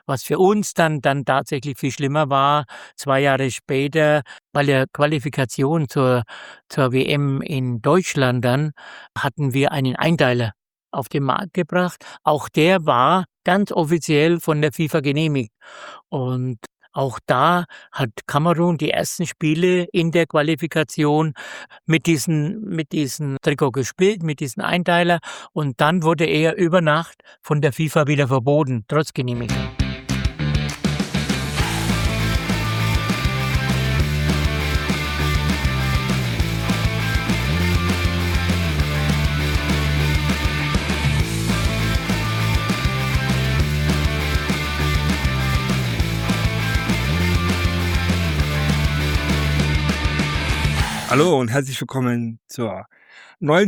Was für uns dann tatsächlich viel schlimmer war, 2 Jahre später, bei der Qualifikation zur WM in Deutschland dann, hatten wir einen Einteiler auf den Markt gebracht. Auch der war ganz offiziell von der FIFA genehmigt. Und auch da hat Kamerun die ersten Spiele in der Qualifikation mit diesen Trikot gespielt, mit diesen Einteiler. Und dann wurde er über Nacht von der FIFA wieder verboten, trotz Genehmigung. Hallo und herzlich willkommen zur neuen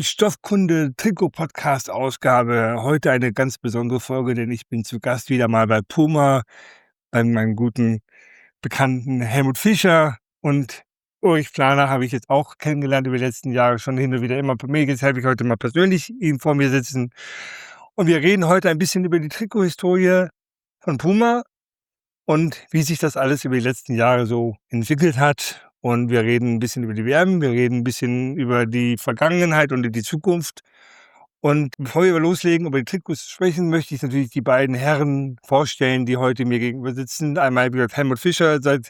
Stoffkunde-Trikot-Podcast-Ausgabe. Heute eine ganz besondere Folge, denn ich bin zu Gast wieder mal bei Puma, bei meinem guten Bekannten Helmut Fischer, und Ulrich Planer habe ich jetzt auch kennengelernt über die letzten Jahre schon hin und wieder immer per Mail. Jetzt habe ich heute mal persönlich ihn vor mir sitzen. Und wir reden heute ein bisschen über die Trikothistorie von Puma und wie sich das alles über die letzten Jahre so entwickelt hat. Und wir reden ein bisschen über die WM, wir reden ein bisschen über die Vergangenheit und die Zukunft. Und bevor wir loslegen, über die Trikots sprechen, möchte ich natürlich die beiden Herren vorstellen, die heute mir gegenüber sitzen. Einmal Helmut Fischer, seit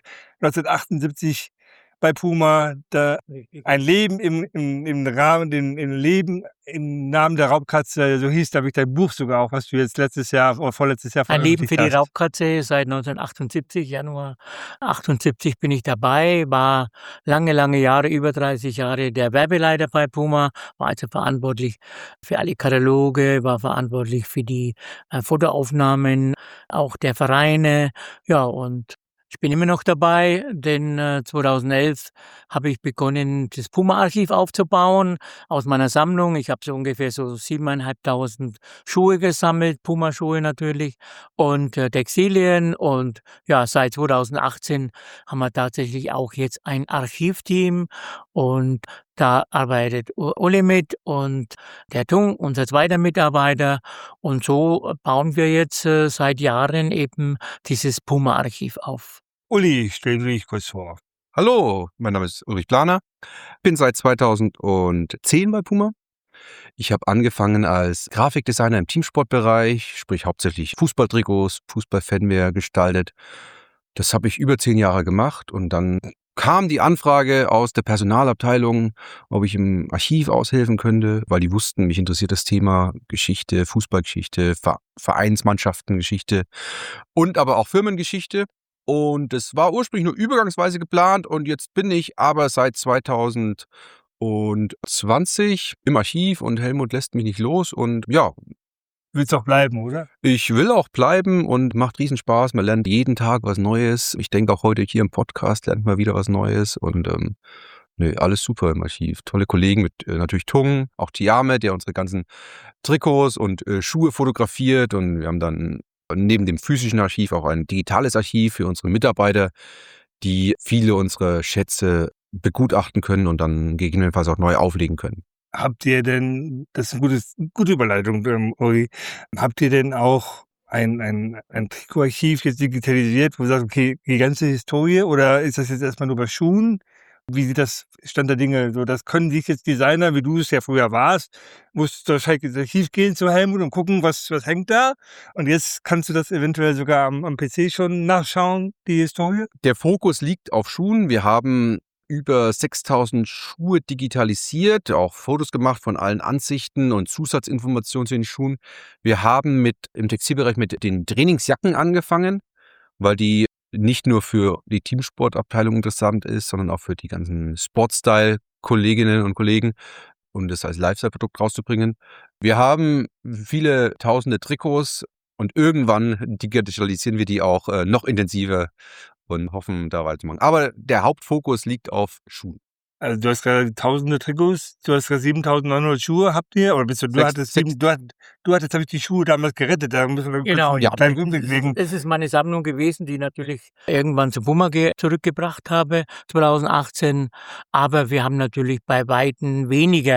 1978 bei Puma, ein Leben im Rahmen, im Leben im Namen der Raubkatze, so hieß, glaube ich, dein Buch sogar auch, was du jetzt letztes Jahr oder vorletztes Jahr Ein Leben veröffentlicht für die hast. Raubkatze seit 1978, Januar 78 bin ich dabei, war lange Jahre, über 30 Jahre der Werbeleiter bei Puma, war also verantwortlich für alle Kataloge, war verantwortlich für die Fotoaufnahmen, auch der Vereine, ja, und ich bin immer noch dabei, denn 2011 habe ich begonnen, das Puma-Archiv aufzubauen aus meiner Sammlung. Ich habe so ungefähr so 7.500 Schuhe gesammelt, Puma-Schuhe natürlich, und Textilien. Und ja, seit 2018 haben wir tatsächlich auch jetzt ein Archivteam, und da arbeitet Uli mit und der Tung, unser zweiter Mitarbeiter. Und so bauen wir jetzt seit Jahren eben dieses Puma-Archiv auf. Uli, stell dich kurz vor. Hallo, mein Name ist Ulrich Planer, bin seit 2010 bei Puma. Ich habe angefangen als Grafikdesigner im Teamsportbereich, sprich hauptsächlich Fußballtrikots, Fußballfanwear gestaltet. Das habe ich über 10 Jahre gemacht, und dann kam die Anfrage aus der Personalabteilung, ob ich im Archiv aushelfen könnte, weil die wussten, mich interessiert das Thema Geschichte, Fußballgeschichte, Vereinsmannschaftengeschichte und aber auch Firmengeschichte. Und das war ursprünglich nur übergangsweise geplant, und jetzt bin ich aber seit 2020 im Archiv, und Helmut lässt mich nicht los, und ja. Willst auch bleiben, oder? Ich will auch bleiben, und macht riesen Spaß. Man lernt jeden Tag was Neues. Ich denke auch heute hier im Podcast lernt man wieder was Neues, und alles super im Archiv. Tolle Kollegen mit natürlich Tung, auch Tiame, der unsere ganzen Trikots und Schuhe fotografiert, und wir haben dann neben dem physischen Archiv auch ein digitales Archiv für unsere Mitarbeiter, die viele unserer Schätze begutachten können und dann gegebenenfalls auch neu auflegen können. Habt ihr denn, das ist eine gute Überleitung, Uri, habt ihr denn auch ein Trikotarchiv jetzt digitalisiert, wo du sagst, okay, die ganze Historie, oder ist das jetzt erstmal nur bei Schuhen? Wie sieht das Stand der Dinge? So, das können sich jetzt Designer, wie du es ja früher warst, musst du wahrscheinlich ins Archiv gehen zu Helmut und gucken, was hängt da. Und jetzt kannst du das eventuell sogar am PC schon nachschauen, die Historie. Der Fokus liegt auf Schuhen. Wir haben über 6.000 Schuhe digitalisiert, auch Fotos gemacht von allen Ansichten und Zusatzinformationen zu den Schuhen. Wir haben im Textilbereich mit den Trainingsjacken angefangen, weil die nicht nur für die Teamsportabteilung interessant ist, sondern auch für die ganzen Sportstyle-Kolleginnen und Kollegen, und das als Lifestyle-Produkt rauszubringen. Wir haben viele tausende Trikots, und irgendwann digitalisieren wir die auch noch intensiver und hoffen, da weiterzumachen. Aber der Hauptfokus liegt auf Schuhen. Also du hast gerade tausende Trikots, du hast gerade 7.900 Schuhe, habt ihr? Oder du hattest, habe ich die Schuhe damals gerettet, da müssen wir Genau, einen kleinen Rückblick legen. Das ist meine Sammlung gewesen, die natürlich irgendwann zu Puma zurückgebracht habe, 2018. Aber wir haben natürlich bei Weitem weniger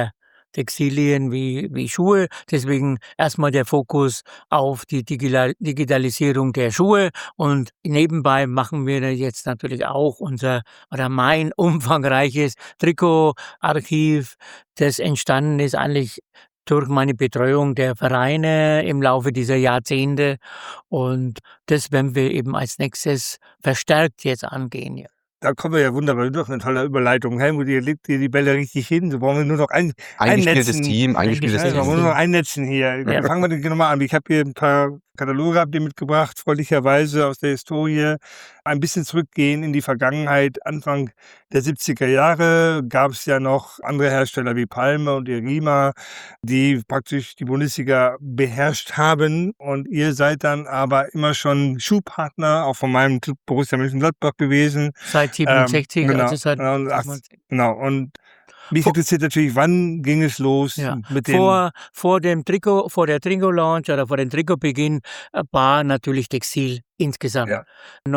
Textilien wie Schuhe. Deswegen erstmal der Fokus auf die Digitalisierung der Schuhe und nebenbei machen wir da jetzt natürlich auch mein umfangreiches Trikotarchiv, das entstanden ist eigentlich durch meine Betreuung der Vereine im Laufe dieser Jahrzehnte und das werden wir eben als nächstes verstärkt jetzt angehen, ja. Da kommen wir ja wunderbar durch, 'ne tolle Überleitung. Helmut, ihr legt ihr die Bälle richtig hin. So brauchen wir nur noch Eingespieltes Team. wir brauchen nur noch einnetzen hier. Ja. Fangen wir denn genau mal an. Ich habe hier ein paar Kataloge habt ihr mitgebracht, freundlicherweise aus der Historie. Ein bisschen zurückgehen in die Vergangenheit. Anfang der 70er Jahre gab es ja noch andere Hersteller wie Palme und Irima, die praktisch die Bundesliga beherrscht haben. Und ihr seid dann aber immer schon Schuhpartner, auch von meinem Club Borussia Mönchengladbach gewesen. Seit 67, Genau, also seit und genau. Und mich interessiert natürlich, wann ging es los Ja, mit dem vor der Trikot-Launch oder vor dem Trikotbeginn war natürlich Textil insgesamt. Ja.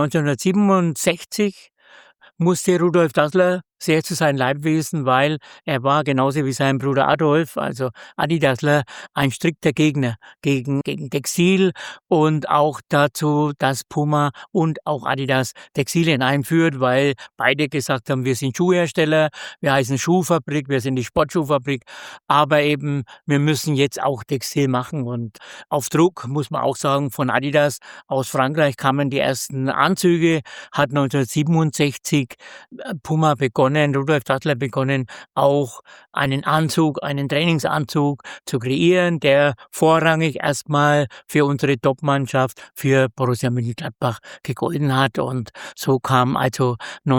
1967 musste Rudolf Dassler sehr zu seinem Leibwesen, weil er war genauso wie sein Bruder Adolf, also Adi Dassler, ein strikter Gegner gegen Textil und auch dazu, dass Puma und auch Adidas Textilien einführt, weil beide gesagt haben, wir sind Schuhhersteller, wir heißen Schuhfabrik, wir sind die Sportschuhfabrik, aber eben wir müssen jetzt auch Textil machen und auf Druck, muss man auch sagen, von Adidas aus Frankreich kamen die ersten Anzüge, hat 1967 Puma begonnen, Rudolf Dassler begonnen, auch einen Trainingsanzug zu kreieren, der vorrangig erstmal für unsere Topmannschaft, für Borussia Mönchengladbach gegolten hat. Und so kam also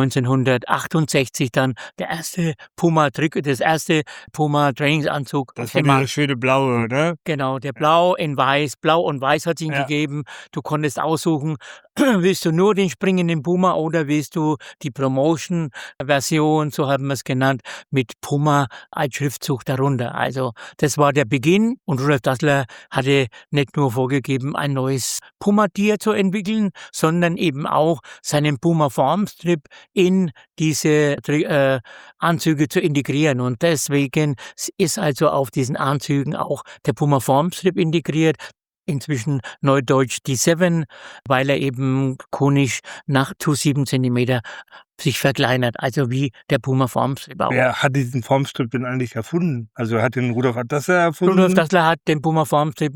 1968 dann das erste Puma-Trainingsanzug. Das war der schöne blaue, ne? Genau, der Blau in Weiß. Blau und Weiß hat es ihn gegeben. Du konntest aussuchen, willst du nur den springenden Puma oder willst du die Promotion-Version, so haben wir es genannt, mit Puma als Schriftzug darunter. Also das war der Beginn und Rudolf Dassler hatte nicht nur vorgegeben, ein neues Puma-Tier zu entwickeln, sondern eben auch seinen Puma-Formstrip in diese Anzüge zu integrieren. Und deswegen ist also auf diesen Anzügen auch der Puma-Formstrip integriert. Inzwischen neudeutsch die 7, weil er eben konisch zu 7 Zentimeter sich verkleinert, also wie der Puma Formstrip auch. Wer hat diesen Formstrip denn eigentlich erfunden? Also hat den Rudolf Dassler erfunden? Rudolf Dassler hat den Puma Formstrip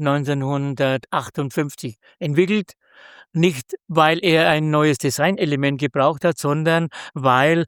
1958 entwickelt. Nicht, weil er ein neues Designelement gebraucht hat, sondern weil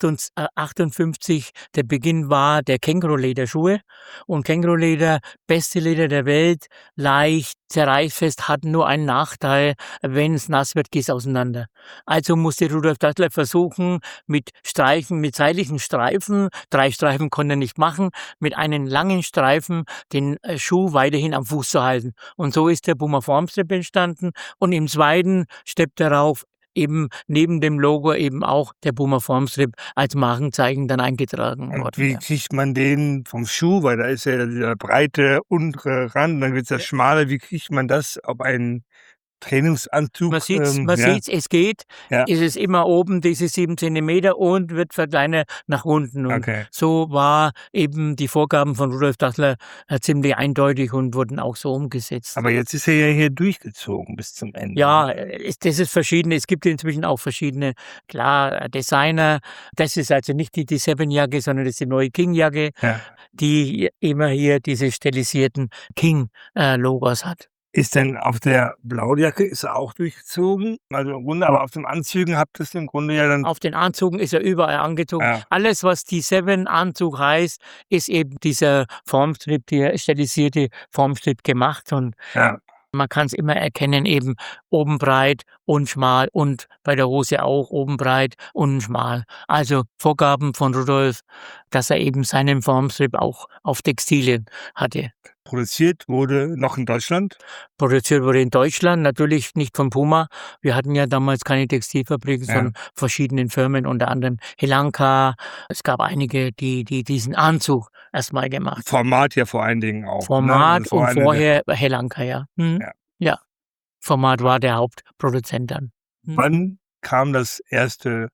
58 der Beginn war der Kängurulederschuhe. Und Känguruleder, beste Leder der Welt, leicht, zerreißfest, hat nur einen Nachteil, wenn es nass wird, geht es auseinander. Also musste Rudolf Dassler versuchen, mit seitlichen Streifen, 3 Streifen konnte er nicht machen, mit einem langen Streifen den Schuh weiterhin am Fuß zu halten. Und so ist der Puma Formstrip entstanden. Und im zweiten Step darauf eben neben dem Logo eben auch der Puma Formstrip als Markenzeichen dann eingetragen worden. Und wie kriegt man den vom Schuh, weil da ist ja dieser breite untere Rand, dann wird es ja schmaler, wie kriegt man das auf einen Trainingsanzug? Man sieht's, es geht. Ja. Es ist immer oben diese 7 Zentimeter und wird verkleinert nach unten. Und so war eben die Vorgaben von Rudolf Dassler ziemlich eindeutig und wurden auch so umgesetzt. Aber jetzt ist er ja hier durchgezogen bis zum Ende. Ja, das ist verschieden. Es gibt inzwischen auch verschiedene, klar, Designer. Das ist also nicht die 7-Jacke, sondern das ist die neue King-Jacke, die immer hier diese stilisierten King-Logos hat. Ist denn auf der Blaujacke ist er auch durchgezogen? Also im Grunde, aber auf den Anzügen habt ihr es im Grunde ja dann. Auf den Anzügen ist er überall angezogen. Ja. Alles, was die 7-Anzug heißt, ist eben dieser Formstrip, der stilisierte Formstrip gemacht. Und man kann es immer erkennen, eben oben breit und schmal und bei der Hose auch oben breit und schmal. Also Vorgaben von Rudolf, dass er eben seinen Formstrip auch auf Textilien hatte. Produziert wurde noch in Deutschland? Produziert wurde in Deutschland, natürlich nicht von Puma. Wir hatten ja damals keine Textilfabriken, sondern verschiedenen Firmen, unter anderem Helanka. Es gab einige, die diesen Anzug erstmal gemacht. Format ja vor allen Dingen auch. Format und vorher Helanka, ja. Ja. Format war der Hauptproduzent dann. Wann kam das erste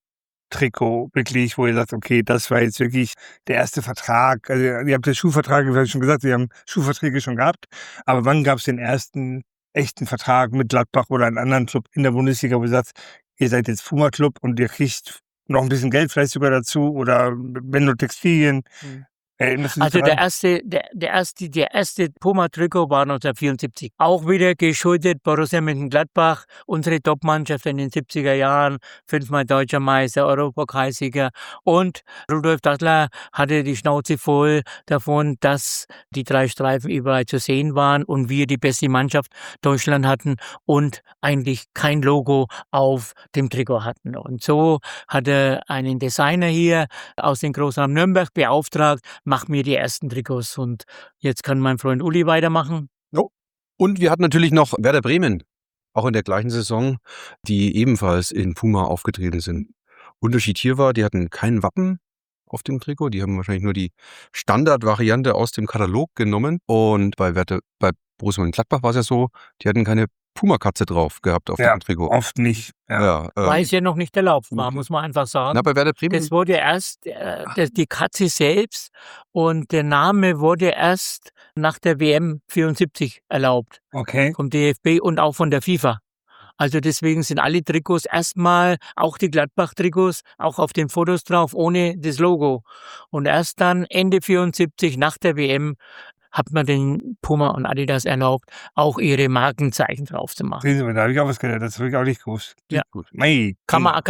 Trikot wirklich, wo ihr sagt, okay, das war jetzt wirklich der erste Vertrag? Also ihr habt den Schuhvertrag, wie schon gesagt, Sie haben Schuhverträge schon gehabt, aber wann gab es den ersten echten Vertrag mit Gladbach oder einem anderen Club in der Bundesliga, wo ihr sagt, ihr seid jetzt Puma-Club und ihr kriegt noch ein bisschen Geld vielleicht sogar dazu oder wenn nur Textilien? Erinnerst du dich Also daran? der erste Puma-Trikot war 1974. Auch wieder geschuldet Borussia Mönchengladbach, unsere Topmannschaft in den 70er Jahren, 5-mal deutscher Meister, Europapokalsieger. Und Rudolf Dassler hatte die Schnauze voll davon, dass die 3 Streifen überall zu sehen waren und wir die beste Mannschaft Deutschland hatten und eigentlich kein Logo auf dem Trikot hatten. Und so hat er einen Designer hier aus dem Großraum Nürnberg beauftragt, mach mir die ersten Trikots. Und jetzt kann mein Freund Uli weitermachen. Oh. Und wir hatten natürlich noch Werder Bremen, auch in der gleichen Saison, die ebenfalls in Puma aufgetreten sind. Unterschied hier war, die hatten kein Wappen auf dem Trikot, die haben wahrscheinlich nur die Standardvariante aus dem Katalog genommen. Und bei Borussia Mönchengladbach war es ja so, die hatten keine Puma-Katze drauf gehabt auf dem Trikot. Oft nicht. Ja. Weil es ja noch nicht erlaubt war, muss man einfach sagen. Na, bei Werder Bremen. Das wurde erst die Katze selbst und der Name wurde erst nach der WM 74 erlaubt. Okay. Vom DFB und auch von der FIFA. Also deswegen sind alle Trikots erstmal, auch die Gladbach-Trikots, auch auf den Fotos drauf, ohne das Logo. Und erst dann Ende 74 nach der WM hat man den Puma und Adidas erlaubt, auch ihre Markenzeichen drauf zu machen. Sehen Sie mal, da habe ich auch was gelernt, das habe ich auch nicht gewusst. Ja. Gut. Mei. Kann man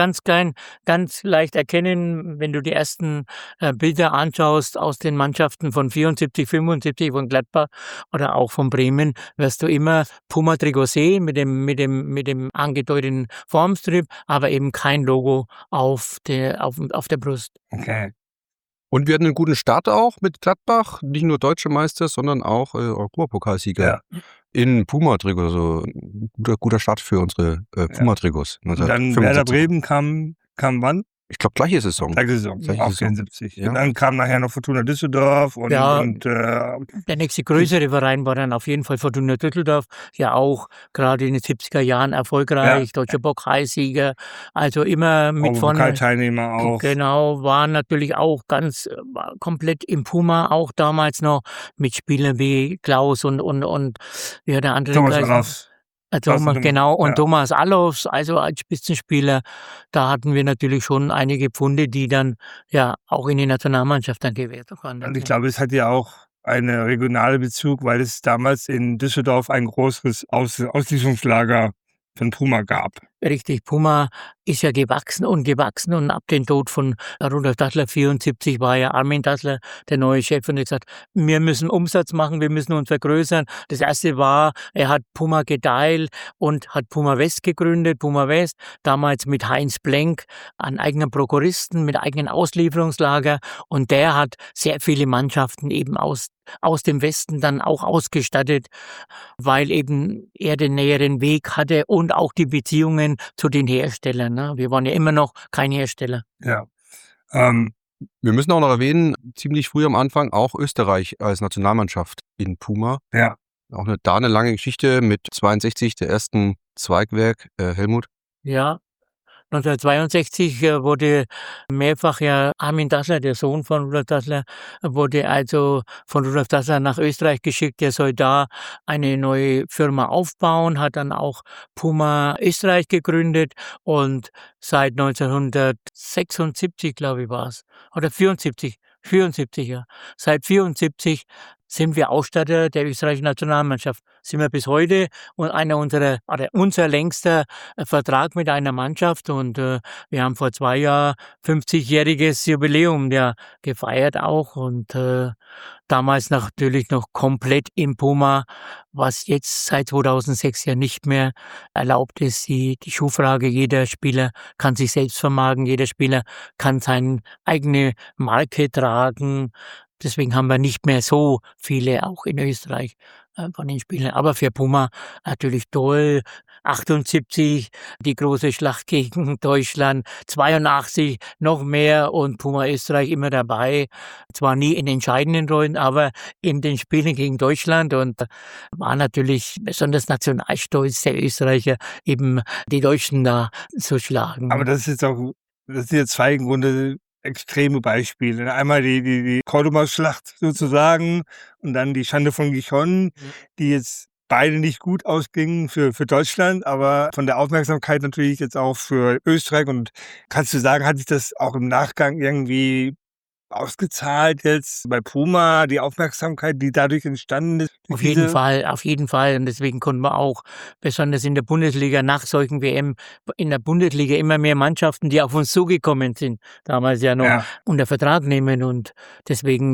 ganz leicht erkennen, wenn du die ersten Bilder anschaust aus den Mannschaften von 74, 75 von Gladbach oder auch von Bremen, wirst du immer Puma-Trikot sehen mit dem angedeuteten Formstrip, aber eben kein Logo auf der Brust. Okay. Und wir hatten einen guten Start auch mit Gladbach, nicht nur Deutsche Meister, sondern auch Europapokalsieger in Puma-Trikots. Also ein guter Start für unsere Puma-Trikots. Und dann Werder Bremen kam wann? Ich glaube, gleiche Saison. Gleiche Saison, auch 74. Ja. Und dann kam nachher noch Fortuna Düsseldorf und der nächste größere Verein war dann auf jeden Fall Fortuna Düsseldorf, ja auch gerade in den 70er Jahren erfolgreich, deutscher Pokalsieger, also immer mit vorne. Pokalteilnehmer auch. Genau, waren natürlich auch ganz komplett im Puma, auch damals noch mit Spielern wie Klaus und ja, der andere. Thomas Allofs. Thomas Allofs, also als Spitzenspieler, da hatten wir natürlich schon einige Pfunde, die dann ja auch in die Nationalmannschaft dann gewählt wurden. Und ich glaube, es hat ja auch einen regionalen Bezug, weil es damals in Düsseldorf ein großes Auslieferungslager von Puma gab. Richtig, Puma ist ja gewachsen und ab dem Tod von Rudolf Dassler 74 war ja Armin Dassler der neue Chef und er hat gesagt, wir müssen Umsatz machen, wir müssen uns vergrößern. Das erste war, er hat Puma geteilt und hat Puma West gegründet, Puma West, damals mit Heinz Blenk, einen eigenen Prokuristen mit eigenen Auslieferungslager und der hat sehr viele Mannschaften eben aus dem Westen dann auch ausgestattet, weil eben er den näheren Weg hatte und auch die Beziehungen zu den Herstellern. Ne? Wir waren ja immer noch kein Hersteller. Ja. Wir müssen auch noch erwähnen, ziemlich früh am Anfang auch Österreich als Nationalmannschaft in Puma. Ja. Auch eine lange Geschichte mit 62, der ersten Zweigwerk, Helmut. Ja. 1962 wurde mehrfach ja Armin Dassler, der Sohn von Rudolf Dassler, wurde also von Rudolf Dassler nach Österreich geschickt. Der soll da eine neue Firma aufbauen, hat dann auch Puma Österreich gegründet und seit 1976, glaube ich, war es, oder 74, ja. Seit 74 sind wir Ausstatter der österreichischen Nationalmannschaft. Sind wir bis heute und unser längster Vertrag mit einer Mannschaft und wir haben vor 2 Jahren 50-jähriges Jubiläum gefeiert auch und damals natürlich noch komplett im Puma, was jetzt seit 2006 ja nicht mehr erlaubt ist. Die Schuhfrage, jeder Spieler kann sich selbst vermarkten, jeder Spieler kann seine eigene Marke tragen. Deswegen haben wir nicht mehr so viele, auch in Österreich, von den Spielern. Aber für Puma natürlich toll. 78, die große Schlacht gegen Deutschland. 82 noch mehr und Puma Österreich immer dabei. Zwar nie in entscheidenden Rollen, aber in den Spielen gegen Deutschland und war natürlich besonders nationalstolz der Österreicher, eben die Deutschen da zu schlagen. Aber das ist jetzt auch Das sind jetzt 2 im Grunde extreme Beispiele. Einmal die Cordoba-Schlacht sozusagen und dann die Schande von Gijón, die jetzt beide nicht gut ausgingen für Deutschland, aber von der Aufmerksamkeit natürlich jetzt auch für Österreich. Und kannst du sagen, hat sich das auch im Nachgang irgendwie ausgezahlt jetzt bei Puma, die Aufmerksamkeit, die dadurch entstanden ist? Auf jeden Fall, auf jeden Fall. Und deswegen konnten wir auch, besonders in der Bundesliga, nach solchen WM, in der Bundesliga immer mehr Mannschaften, die auf uns zugekommen sind, damals ja noch unter Vertrag nehmen. Und deswegen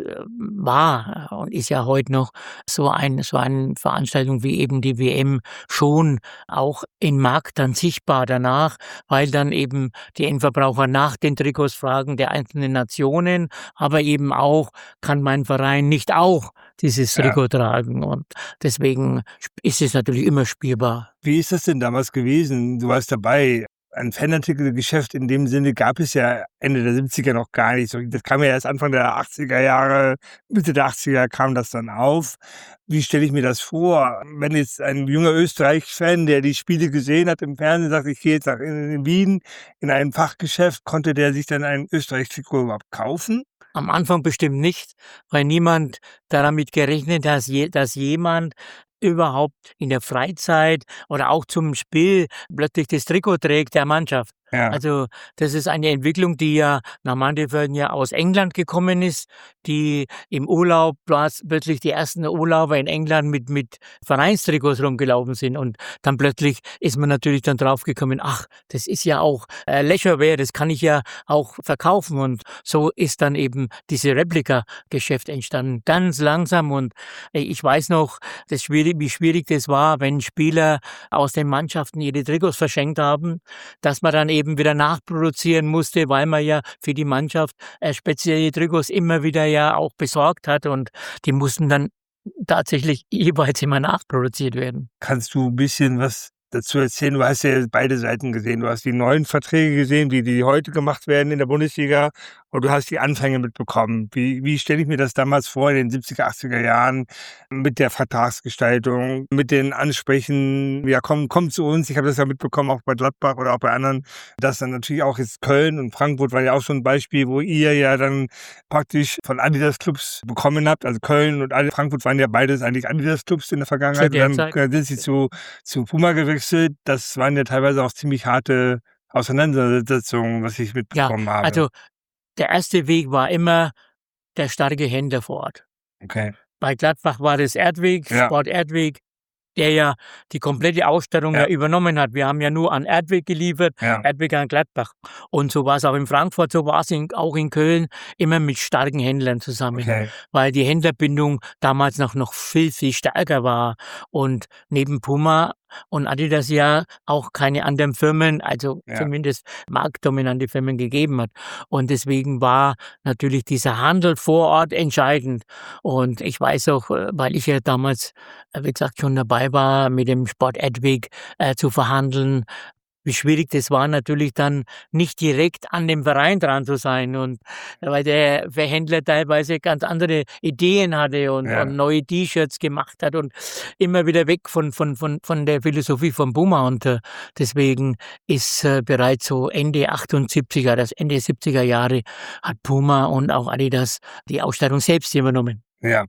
war und ist ja heute noch so eine Veranstaltung wie eben die WM schon auch im Markt dann sichtbar danach, weil dann eben die Endverbraucher nach den Trikots fragen der einzelnen Nationen, aber eben auch, kann mein Verein nicht auch dieses Trikot tragen, und deswegen ist es natürlich immer spielbar. Wie ist das denn damals gewesen? Du warst dabei. Ein Fanartikelgeschäft in dem Sinne gab es ja Ende der 70er noch gar nicht. Das kam ja erst Anfang der 80er Jahre, Mitte der 80er kam das dann auf. Wie stelle ich mir das vor? Wenn jetzt ein junger Österreich-Fan, der die Spiele gesehen hat im Fernsehen, sagt, ich gehe jetzt in Wien in ein Fachgeschäft, konnte der sich dann ein Österreich-Trikot überhaupt kaufen? Am Anfang bestimmt nicht, weil niemand damit gerechnet hat, dass jemand überhaupt in der Freizeit oder auch zum Spiel plötzlich das Trikot trägt der Mannschaft. Ja. Also das ist eine Entwicklung, die ja nach Manndefelden ja aus England gekommen ist, die im Urlaub plötzlich die ersten Urlauber in England mit Vereinstrikots rumgelaufen sind, und dann plötzlich ist man natürlich dann draufgekommen, ach, das ist ja auch Leisurewear, das kann ich ja auch verkaufen, und so ist dann eben diese Replika-Geschäft entstanden, ganz langsam. Und ich weiß noch, wie schwierig das war, wenn Spieler aus den Mannschaften ihre Trikots verschenkt haben, dass man dann eben wieder nachproduzieren musste, weil man ja für die Mannschaft spezielle Trikots immer wieder ja auch besorgt hat, und die mussten dann tatsächlich jeweils immer nachproduziert werden. Kannst du ein bisschen was dazu erzählen? Du hast ja beide Seiten gesehen. Du hast die neuen Verträge gesehen, die heute gemacht werden in der Bundesliga, und du hast die Anfänge mitbekommen. Wie stelle ich mir das damals vor in den 70er, 80er Jahren mit der Vertragsgestaltung, mit den Ansprechen, ja komm zu uns. Ich habe das ja mitbekommen, auch bei Gladbach oder auch bei anderen, dass dann natürlich auch jetzt Köln und Frankfurt war ja auch so ein Beispiel, wo ihr ja dann praktisch von Adidas-Clubs bekommen habt. Also Köln und Frankfurt waren ja beides eigentlich Adidas-Clubs in der Vergangenheit. Und dann sind sie zu Puma gewechselt. Das waren ja teilweise auch ziemlich harte Auseinandersetzungen, was ich mitbekommen habe. Also der erste Weg war immer der starke Händler vor Ort. Okay. Bei Gladbach war das Erdweg, Sport Erdweg, der ja die komplette Ausstattung übernommen hat. Wir haben ja nur an Erdweg geliefert, Erdweg an Gladbach. Und so war es auch in Frankfurt, so war es auch in Köln, immer mit starken Händlern zusammen, weil die Händlerbindung damals noch viel, viel stärker war. Und neben Puma und Adidas ja auch keine anderen Firmen, also zumindest marktdominante Firmen gegeben hat. Und deswegen war natürlich dieser Handel vor Ort entscheidend. Und ich weiß auch, weil ich ja damals, wie gesagt, schon dabei war, mit dem Sport Erdweg zu verhandeln, wie schwierig das war, natürlich dann nicht direkt an dem Verein dran zu sein, und weil der Händler teilweise ganz andere Ideen hatte und neue T-Shirts gemacht hat und immer wieder weg von der Philosophie von Puma, und deswegen ist bereits so Ende 78er, das Ende 70er Jahre hat Puma und auch Adidas die Ausstattung selbst übernommen. Ja.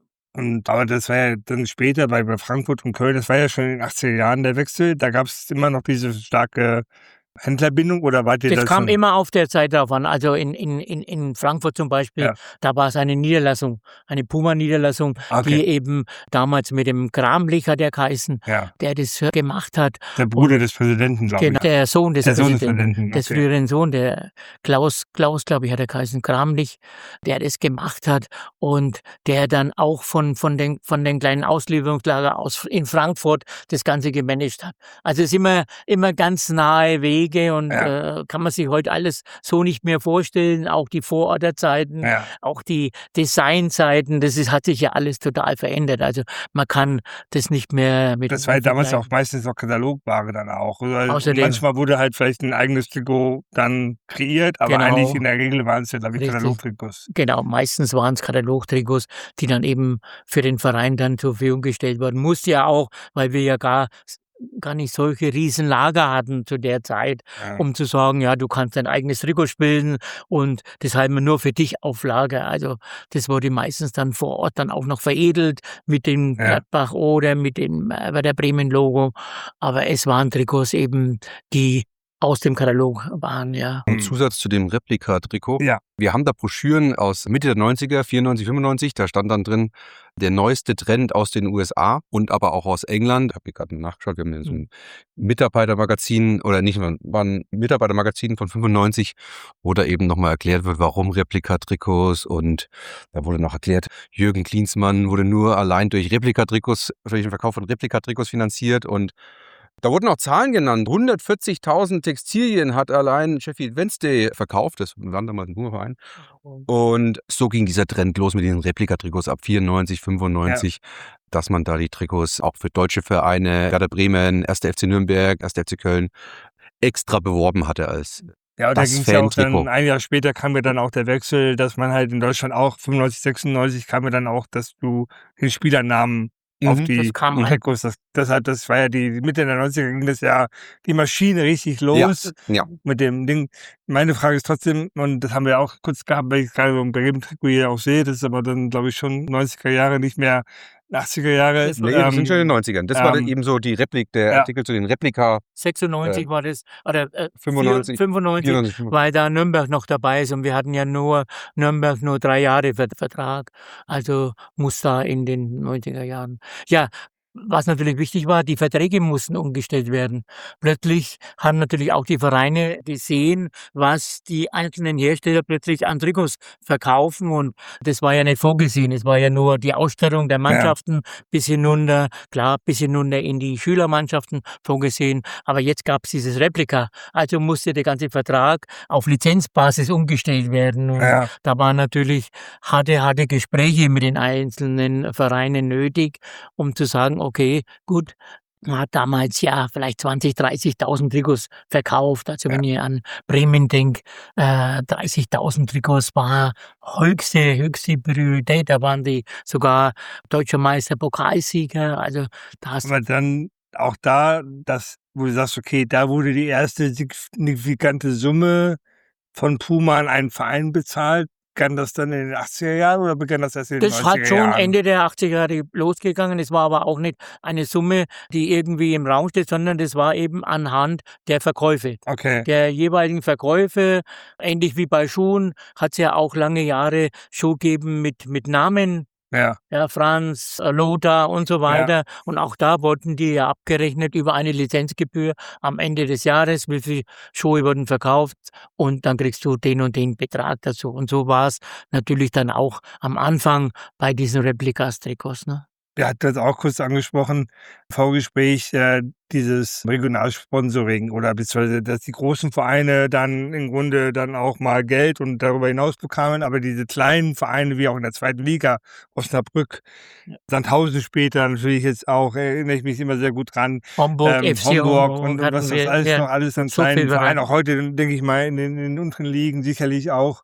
Aber das war ja dann später bei Frankfurt und Köln, das war ja schon in den 80er Jahren der Wechsel. Da gab es immer noch diese starke Händlerbindung, oder wart ihr das kam immer auf der Zeit drauf an. Also in Frankfurt zum Beispiel, da war es eine Niederlassung, eine Puma-Niederlassung, die eben damals mit dem Kramlich, hat er geheißen, der das gemacht hat. Der Bruder des Präsidenten, glaube ich. Genau, der Sohn des Präsidenten, des früheren Sohn, der Klaus, glaube ich, hat er geheißen, Kramlich, der das gemacht hat und der dann auch von den kleinen Auslieferungslager aus in Frankfurt das Ganze gemanagt hat. Also es ist immer ganz nahe Wege, und kann man sich heute alles so nicht mehr vorstellen. Auch die Vororterzeiten, auch die Designzeiten, hat sich ja alles total verändert. Also man kann das nicht mehr mit. Das war ja damals auch meistens noch Katalogware dann auch. Außerdem, manchmal wurde halt vielleicht ein eigenes Trikot dann kreiert, aber eigentlich in der Regel waren es ja, glaube ich, Katalogtrikots. Genau, meistens waren es Katalogtrikots, die dann eben für den Verein dann zur Verfügung gestellt wurden. Musste ja auch, weil wir ja gar solche Riesenlager hatten zu der Zeit, um zu sagen, ja, du kannst dein eigenes Trikot spielen und das halten wir nur für dich auf Lager. Also das wurde meistens dann vor Ort dann auch noch veredelt mit dem Gladbach oder mit dem Werder Bremen Logo. Aber es waren Trikots eben, die aus dem Katalog waren, ja. Ein Zusatz zu dem Replika-Trikot. Ja. Wir haben da Broschüren aus Mitte der 90er, 94, 95. Da stand dann drin, der neueste Trend aus den USA und aber auch aus England. Habe ich gerade nachgeschaut, wir haben so ein Mitarbeitermagazin, oder nicht, war ein Mitarbeitermagazin von 95, wo da eben nochmal erklärt wird, warum Replika-Trikots. Und da wurde noch erklärt, Jürgen Klinsmann wurde nur allein durch Replika-Trikots, durch den Verkauf von Replika-Trikots finanziert. Und da wurden auch Zahlen genannt. 140.000 Textilien hat allein Sheffield Wednesday verkauft. Das war damals ein Boomerverein. Und so ging dieser Trend los mit diesen Replikatrikots ab 94, 95, dass man da die Trikots auch für deutsche Vereine, Werder Bremen, 1. FC Nürnberg, 1. FC Köln, extra beworben hatte als Ja, und da das ging es ja auch Fan-Trikot. dann, ein Jahr später kam ja dann auch der Wechsel, dass man halt in Deutschland auch, 95, 96 kam ja dann auch, dass du den Spielernamen auf die das kam Trikots, das war ja die Mitte der 90er, ging das ja die Maschine richtig los Ja. mit dem Ding. Meine Frage ist trotzdem, und das haben wir auch kurz gehabt, weil ich gerade so bei jedem Trikot hier auch sehe, das ist aber dann, glaube ich, schon 90er Jahre, nicht mehr 80er Jahre. Das sind schon in den 90ern. Das war dann eben so die der Artikel zu den Replika. 96 war das, oder 95, 95, 94. weil da Nürnberg noch dabei ist und wir hatten ja Nürnberg nur 3 Jahre Vertrag, also muss da in den 90er Jahren. Ja, was natürlich wichtig war, die Verträge mussten umgestellt werden. Plötzlich haben natürlich auch die Vereine gesehen, was die einzelnen Hersteller plötzlich an Trikots verkaufen, und das war ja nicht vorgesehen. Es war ja nur die Ausstattung der Mannschaften bis hinunter in die Schülermannschaften vorgesehen. Aber jetzt gab es dieses Replika, also musste der ganze Vertrag auf Lizenzbasis umgestellt werden. Und da waren natürlich harte Gespräche mit den einzelnen Vereinen nötig, um zu sagen, okay, gut, man hat damals ja vielleicht 20.000, 30.000 Trikots verkauft. Also wenn ich an Bremen denke, 30.000 Trikots war höchste Priorität. Da waren die sogar deutscher Meister, Pokalsieger. Also da hast Aber dann auch da, wo du sagst, okay, da wurde die erste signifikante Summe von Puma an einen Verein bezahlt. Begann das dann in den 80er Jahren oder begann das erst in den 90er Jahren? Das hat schon Ende der 80er Jahre losgegangen. Es war aber auch nicht eine Summe, die irgendwie im Raum steht, sondern das war eben anhand der Verkäufe. Okay. Der jeweiligen Verkäufe, ähnlich wie bei Schuhen, hat es ja auch lange Jahre Schuhe gegeben mit Namen. Ja, Franz, Lothar und so weiter. Und auch da wurden die ja abgerechnet über eine Lizenzgebühr am Ende des Jahres, wie viele Schuhe wurden verkauft, und dann kriegst du den und den Betrag dazu. Und so war es natürlich dann auch am Anfang bei diesen Replikas-Trikots, ne? Wir hatten das auch kurz angesprochen, Vorgespräch, dieses Regionalsponsoring oder beziehungsweise, dass die großen Vereine dann im Grunde dann auch mal Geld und darüber hinaus bekamen, aber diese kleinen Vereine, wie auch in der zweiten Liga, Osnabrück, Sandhausen später natürlich jetzt auch, erinnere ich mich immer sehr gut dran, Homburg, FC Homburg Homburg und was das alles noch alles an so kleinen viel Vereinen, auch heute, denke ich mal, in den unteren Ligen sicherlich auch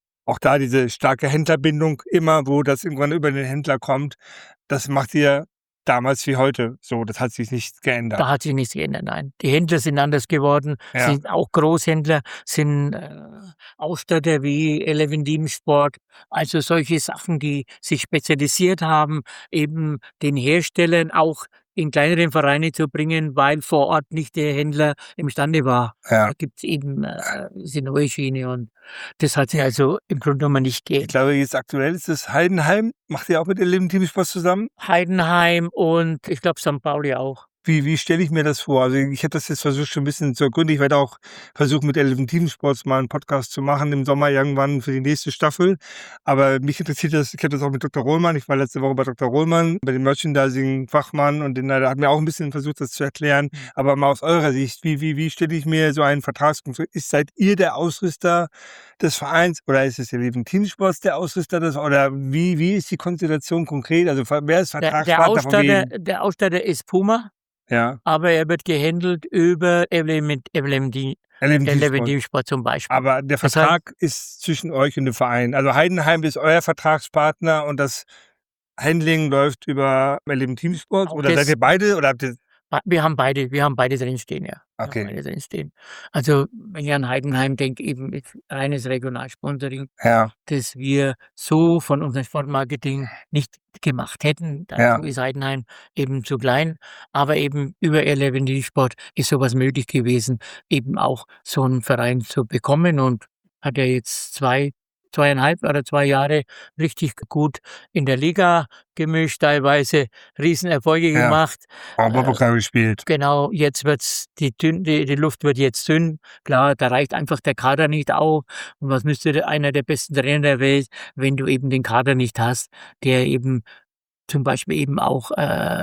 da diese starke Händlerbindung immer, wo das irgendwann über den Händler kommt. Das macht ihr damals wie heute so. Das hat sich nicht geändert. Da hat sich nichts geändert, nein. Die Händler sind anders geworden, sind auch Großhändler, sind Ausstatter wie 11 Team Sport, also solche Sachen, die sich spezialisiert haben, eben den Herstellern auch in kleineren Vereine zu bringen, weil vor Ort nicht der Händler imstande war. Da gibt es eben diese neue Schiene, und das hat sich also im Grunde genommen nicht Ich geändert. glaube, jetzt aktuell ist es Heidenheim. Macht ihr auch mit 11 Team Sport zusammen? Heidenheim und ich glaube St. Pauli auch. Wie stelle ich mir das vor? Also ich habe das jetzt versucht, schon ein bisschen zu ergründen. Ich werde auch versuchen, mit 11 Team Sports mal einen Podcast zu machen im Sommer irgendwann für die nächste Staffel. Aber mich interessiert das, ich habe das auch mit Dr. Rohlmann. Ich war letzte Woche bei Dr. Rohlmann, bei dem Merchandising-Fachmann, und der hat mir auch ein bisschen versucht, das zu erklären. Aber mal aus eurer Sicht, wie stelle ich mir so einen Vertragskonflikt? Seid ihr der Ausrüster des Vereins oder ist es der 11 Team Sports der Ausrüster des, oder wie ist die Konstellation konkret? Also wer ist Vertragspartner von wem? Der Ausstatter ist Puma. Ja. Aber er wird gehandelt über 11 Team Sport zum Beispiel. Aber der Vertrag ist zwischen euch und dem Verein. Also Heidenheim ist euer Vertragspartner und das Handling läuft über 11 Team Sport. Oder seid ihr beide? Oder habt ihr Wir haben beide drinstehen, ja. Wir haben Okay. beide drinstehen. Also, wenn ich an Heidenheim denke, eben reines Regionalsponsoring, Ja, das wir so von unserem Sportmarketing nicht gemacht hätten. Ja. Dazu ist Heidenheim eben zu klein. Aber eben über 11 Sport ist sowas möglich gewesen, eben auch so einen Verein zu bekommen, und hat ja jetzt 2,5 oder 2 Jahre richtig gut in der Liga gemischt, teilweise Riesenerfolge Ja. gemacht. Europapokal gespielt. Genau, jetzt wird's die Luft wird jetzt dünn. Klar, da reicht einfach der Kader nicht auf. Und was müsste einer der besten Trainer der Welt, wenn du eben den Kader nicht hast, der eben zum Beispiel eben auch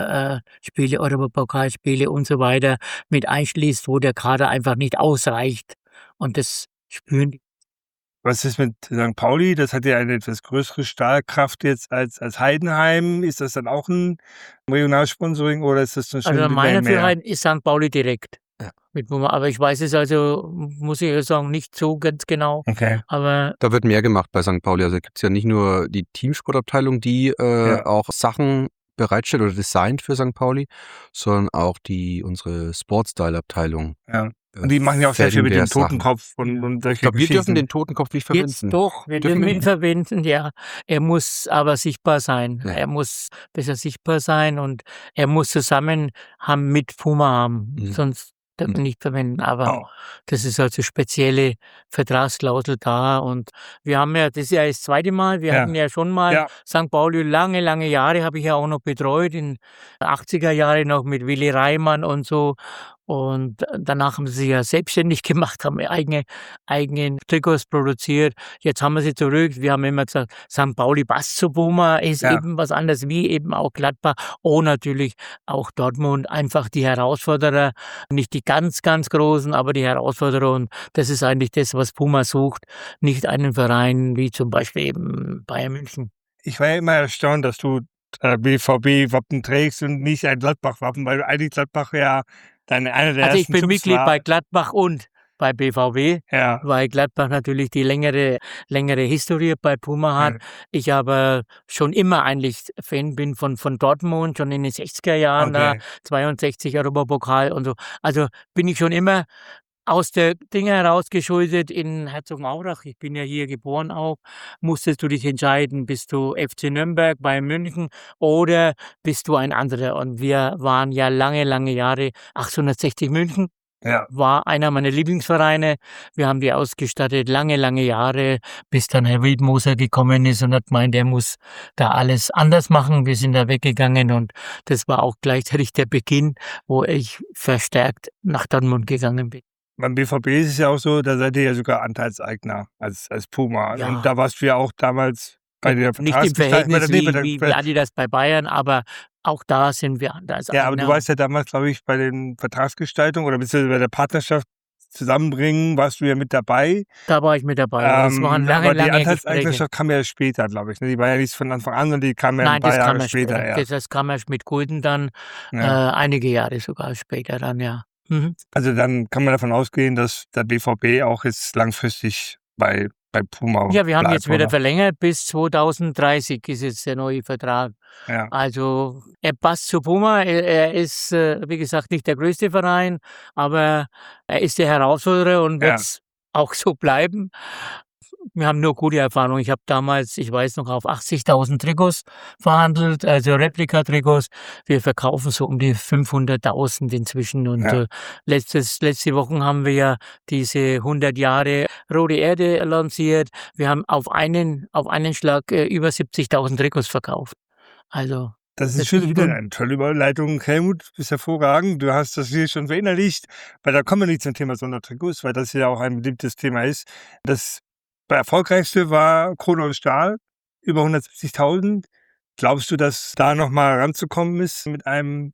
Spiele, Europapokalspiele und so weiter mit einschließt, wo der Kader einfach nicht ausreicht. Und das spüren die. Was ist mit St. Pauli? Das hat ja eine etwas größere Strahlkraft jetzt als Heidenheim. Ist das dann auch ein Regionalsponsoring oder ist das dann schon Also wieder meiner mehr? Verein ist St. Pauli direkt. Ja. Mit Puma. Aber ich weiß es also, muss ich sagen, nicht so ganz genau. Okay. Aber Da wird mehr gemacht bei St. Pauli. Also gibt es ja nicht nur die Teamsportabteilung, die Ja. auch Sachen bereitstellt oder designt für St. Pauli, sondern auch unsere Sportstyle-Abteilung. Ja. Und die machen ja auch sehr viel mit dem Sachen. Totenkopf und Ich solche glaube, wir dürfen Geschichten. den Totenkopf nicht jetzt verwenden. doch, wir Dürfen dürfen wir ihn nicht? verwenden, ja. Er muss aber sichtbar sein. Ja. Er muss besser sichtbar sein, und er muss Zusammenhang mit Puma haben. Mhm. Sonst dürfen wir nicht verwenden. Aber Oh. das ist also spezielle Vertragsklausel da. Und wir haben ja, das ist ja das zweite Mal, wir Ja. hatten ja schon mal Ja. St. Pauli lange, lange Jahre, habe ich ja auch noch betreut, in 80er Jahre noch mit Willi Reimann und so. Und danach haben sie sich ja selbstständig gemacht, haben eigene Trikots produziert. Jetzt haben wir sie zurück. Wir haben immer gesagt, St. Pauli passt zu Puma, ist Ja. eben was anderes, wie eben auch Gladbach. Und natürlich auch Dortmund, einfach die Herausforderer, nicht die ganz, ganz großen, aber die Herausforderer. Und das ist eigentlich das, was Puma sucht. Nicht einen Verein wie zum Beispiel eben Bayern München. Ich war ja immer erstaunt, dass du BVB-Wappen trägst und nicht ein Gladbach-Wappen, weil eigentlich Gladbach ja einer der Also ich ersten bin Clubs Mitglied war. bei Gladbach und bei BVB, Ja. weil Gladbach natürlich die längere Historie bei Puma hat. Ja. Ich aber schon immer eigentlich Fan bin von Dortmund, schon in den 60er Jahren, da Okay. 62 Europapokal und so. Also bin ich schon immer aus der Dinge heraus geschuldet in Herzogenaurach. Ich bin ja hier geboren auch. Musstest du dich entscheiden, bist du FC Nürnberg, Bayern München oder bist du ein anderer? Und wir waren ja lange, lange Jahre 1860 München. Ja. War einer meiner Lieblingsvereine. Wir haben die ausgestattet, lange, lange Jahre, bis dann Herr Wildmoser gekommen ist und hat gemeint, er muss da alles anders machen. Wir sind da weggegangen, und das war auch gleichzeitig der Beginn, wo ich verstärkt nach Dortmund gegangen bin. Beim BVB ist es ja auch so, da seid ihr ja sogar Anteilseigner als Puma. Ja. Und da warst du ja auch damals bei der Nicht im Vertragsgestaltung. Verhältnis wie Adidas bei Bayern, aber auch da sind wir anders. Ja, aber du warst ja damals, glaube ich, bei den Vertragsgestaltungen oder beziehungsweise bei der Partnerschaft zusammenbringen, warst du ja mit dabei. Da war ich mit dabei. Das waren lange, aber die lange Gespräche. Anteilseignerschaft kam ja später, glaube ich. Ne? Die war ja nicht von Anfang an, sondern die kam ja Nein, ein paar das Jahre kam ja später. Ja. Das kam erst mit Gulden dann, Ja. einige Jahre sogar später dann, ja. Mhm. Also dann kann man davon ausgehen, dass der BVB auch jetzt langfristig bei Puma Ja, wir haben bleibt, jetzt wieder oder? verlängert, bis 2030 ist jetzt der neue Vertrag. Ja. Also er passt zu Puma, er ist, wie gesagt, nicht der größte Verein, aber er ist der Herausforderer und Ja. wird es auch so bleiben. Wir haben nur gute Erfahrungen. Ich habe damals, ich weiß noch, auf 80.000 Trikots verhandelt, also Replika-Trikots. Wir verkaufen so um die 500.000 inzwischen. Und Ja. letzte Wochen haben wir ja diese 100 Jahre Rote Erde lanciert. Wir haben auf einen Schlag über 70.000 Trikots verkauft. Also Das ist das schon ist wieder schon- eine tolle Überleitung. Helmut, du bist hervorragend. Du hast das hier schon verinnerlicht, weil da kommen wir nicht zum Thema Sondertrikots, weil das ja auch ein beliebtes Thema ist. Das erfolgreichste war Krone und Stahl, über 170.000. Glaubst du, dass da nochmal ranzukommen ist mit einem?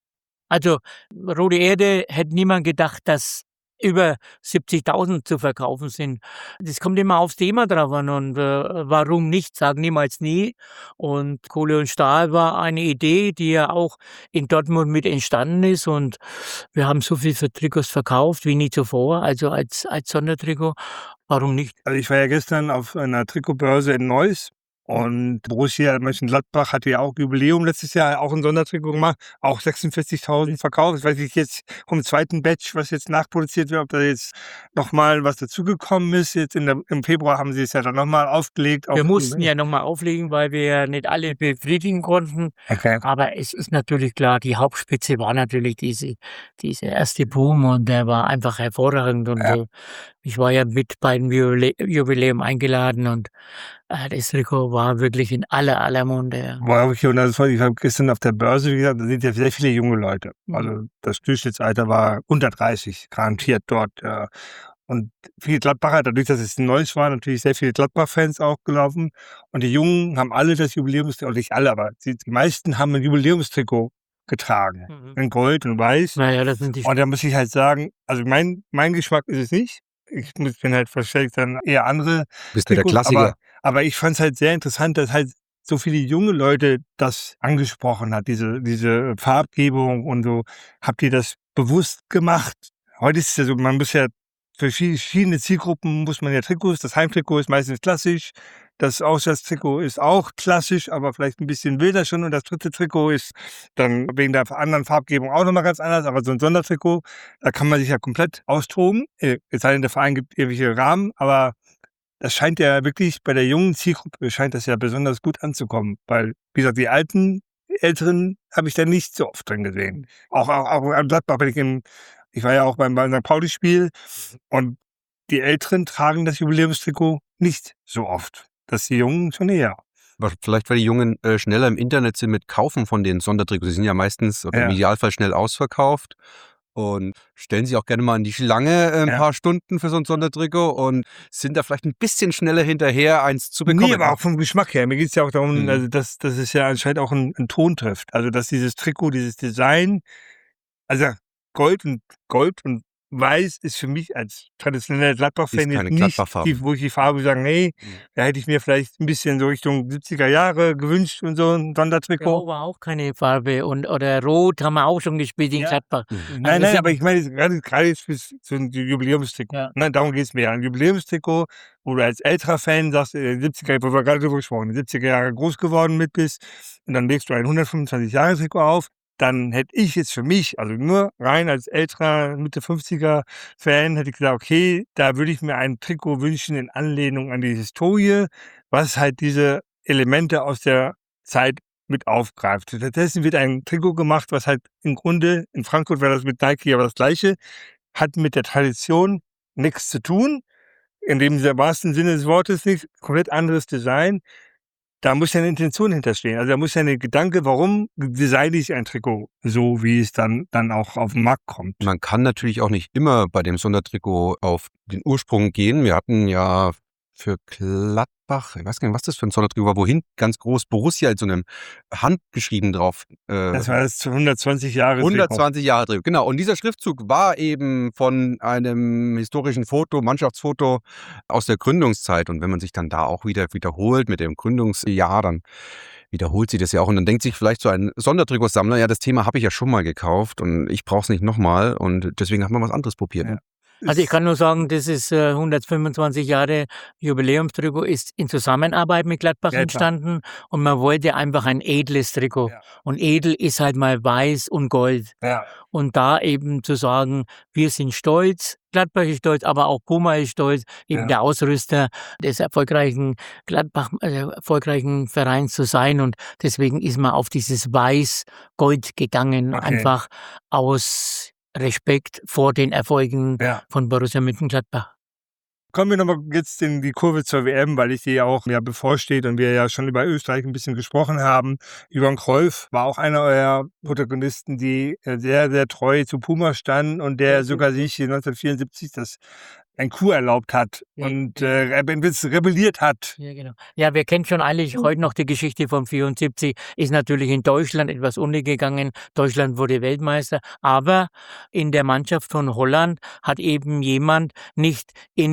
Also Rote Erde hätte niemand gedacht, dass über 70.000 zu verkaufen sind. Das kommt immer aufs Thema drauf an, und warum nicht, sagen niemals nie. Und Kohle und Stahl war eine Idee, die ja auch in Dortmund mit entstanden ist, und wir haben so viel für Trikots verkauft wie nie zuvor, also als Sondertrikot. Warum nicht? Also ich war ja gestern auf einer Trikotbörse in Neuss Und Borussia Mönchengladbach hatte ja auch Jubiläum letztes Jahr, auch ein Sondertrikot gemacht, auch 46.000 verkauft. Ich weiß nicht jetzt vom zweiten Batch, was jetzt nachproduziert wird, ob da jetzt nochmal was dazugekommen ist. Jetzt im Februar haben sie es ja dann nochmal aufgelegt. Wir mussten ja nochmal auflegen, weil wir ja nicht alle befriedigen konnten. Okay. Aber es ist natürlich klar, die Hauptspitze war natürlich diese erste Boom und der war einfach hervorragend. Und Ja. ich war ja mit bei dem Jubiläum eingeladen und das Trikot war wirklich in aller Munde. Ja. War wirklich, und ich habe gestern auf der Börse, wie gesagt, da sind ja sehr viele junge Leute. Also das Durchschnittsalter war unter 30, garantiert dort. Ja. Und viele Gladbacher, dadurch, dass es ein neues war, natürlich sehr viele Gladbach-Fans auch gelaufen. Und die Jungen haben alle das Jubiläumstrikot, nicht alle, aber die meisten haben ein Jubiläumstrikot getragen. In Gold und Weiß. Naja, das sind die Und da muss ich halt sagen, also mein Geschmack ist es nicht. Ich bin halt wahrscheinlich dann eher andere. Bist du der Klassiker? Aber ich fand es halt sehr interessant, dass halt so viele junge Leute das angesprochen hat, diese Farbgebung und so. Habt ihr das bewusst gemacht? Heute ist es ja so, man muss ja für verschiedene Zielgruppen muss man ja Trikots. Das Heimtrikot ist meistens klassisch. Das Auswärtstrikot ist auch klassisch, aber vielleicht ein bisschen wilder schon. Und das dritte Trikot ist dann wegen der anderen Farbgebung auch nochmal ganz anders. Aber so ein Sondertrikot, da kann man sich ja komplett austoben. Es sei denn, der Verein gibt irgendwelche Rahmen. Aber das scheint ja wirklich bei der jungen Zielgruppe scheint das ja besonders gut anzukommen. Weil, wie gesagt, die Älteren habe ich da nicht so oft drin gesehen. Auch am Gladbach, ich war ja auch beim St. Pauli-Spiel und die Älteren tragen das Jubiläumstrikot nicht so oft. Das die Jungen schon eher. Vielleicht, weil die Jungen schneller im Internet sind mit Kaufen von den Sondertrikots. Die sind ja meistens oder im Idealfall schnell ausverkauft und stellen sich auch gerne mal in die Schlange ein paar Stunden für so ein Sondertrikot und sind da vielleicht ein bisschen schneller hinterher, eins zu bekommen. Nee, aber auch vom Geschmack her. Mir geht es ja auch darum, also dass es ja anscheinend auch einen Ton trifft. Also dass dieses Trikot, dieses Design, also Gold und Weiß ist für mich als traditioneller Gladbach-Fan jetzt nicht, wo ich die Farbe sagen, hey, da hätte ich mir vielleicht ein bisschen so Richtung 70er Jahre gewünscht und so ein Sondertrikot. Grau war auch keine Farbe oder Rot haben wir auch schon gespielt in Gladbach. Nein, aber ich meine gerade jetzt für so ein Jubiläumstrikot. Ja. Nein, darum geht es mir. Ein Jubiläumstrikot, wo du als älterer Fan sagst, 70er, wo wir gerade drüber gesprochen, 70er Jahre groß geworden mit bist und dann legst du ein 125-Jahre-Trikot auf. Dann hätte ich jetzt für mich, also nur rein als älterer Mitte 50er Fan, hätte ich gesagt, okay, da würde ich mir ein Trikot wünschen in Anlehnung an die Historie, was halt diese Elemente aus der Zeit mit aufgreift. Stattdessen wird ein Trikot gemacht, was halt im Grunde, in Frankfurt war das mit Nike aber das Gleiche, hat mit der Tradition nichts zu tun, in dem wahrsten Sinne des Wortes nicht, komplett anderes Design. Da muss ja eine Intention hinterstehen. Also da muss ja eine Gedanke, warum designe ich ein Trikot so, wie es dann auch auf den Markt kommt. Man kann natürlich auch nicht immer bei dem Sondertrikot auf den Ursprung gehen. Wir hatten ja für Gladbach, ich weiß gar nicht, was das für ein Sondertrikot war, wohin ganz groß Borussia in so einem handgeschrieben drauf. Das war das 120 Jahre Trikot. 120 Jahre Trikot, genau. Und dieser Schriftzug war eben von einem historischen Foto, Mannschaftsfoto aus der Gründungszeit. Und wenn man sich dann da auch wieder wiederholt mit dem Gründungsjahr, dann wiederholt sich das ja auch. Und dann denkt sich vielleicht so ein Sondertrikotsammler, ja, das Thema habe ich ja schon mal gekauft und ich brauche es nicht nochmal. Und deswegen hat man was anderes probiert. Ja. Also ich kann nur sagen, das ist 125 Jahre Jubiläumstrikot ist in Zusammenarbeit mit Gladbach entstanden und man wollte einfach ein edles Trikot. Ja. Und edel ist halt mal weiß und gold. Ja. Und da eben zu sagen, wir sind stolz, Gladbach ist stolz, aber auch Puma ist stolz, eben der Ausrüster des erfolgreichen erfolgreichen Vereins zu sein. Und deswegen ist man auf dieses Weiß-Gold gegangen, einfach aus Respekt vor den Erfolgen von Borussia Mönchengladbach. Kommen wir nochmal jetzt in die Kurve zur WM, weil ich die ja auch bevorsteht und wir ja schon über Österreich ein bisschen gesprochen haben. Johann Cruyff war auch einer eurer Protagonisten, die sehr, sehr treu zu Puma standen und der sogar sich 1974 ein Coup erlaubt hat und rebelliert hat. Ja, genau. Ja, wir kennen schon eigentlich heute noch die Geschichte von 74. Ist natürlich in Deutschland etwas untergegangen. Deutschland wurde Weltmeister. Aber in der Mannschaft von Holland hat eben jemand nicht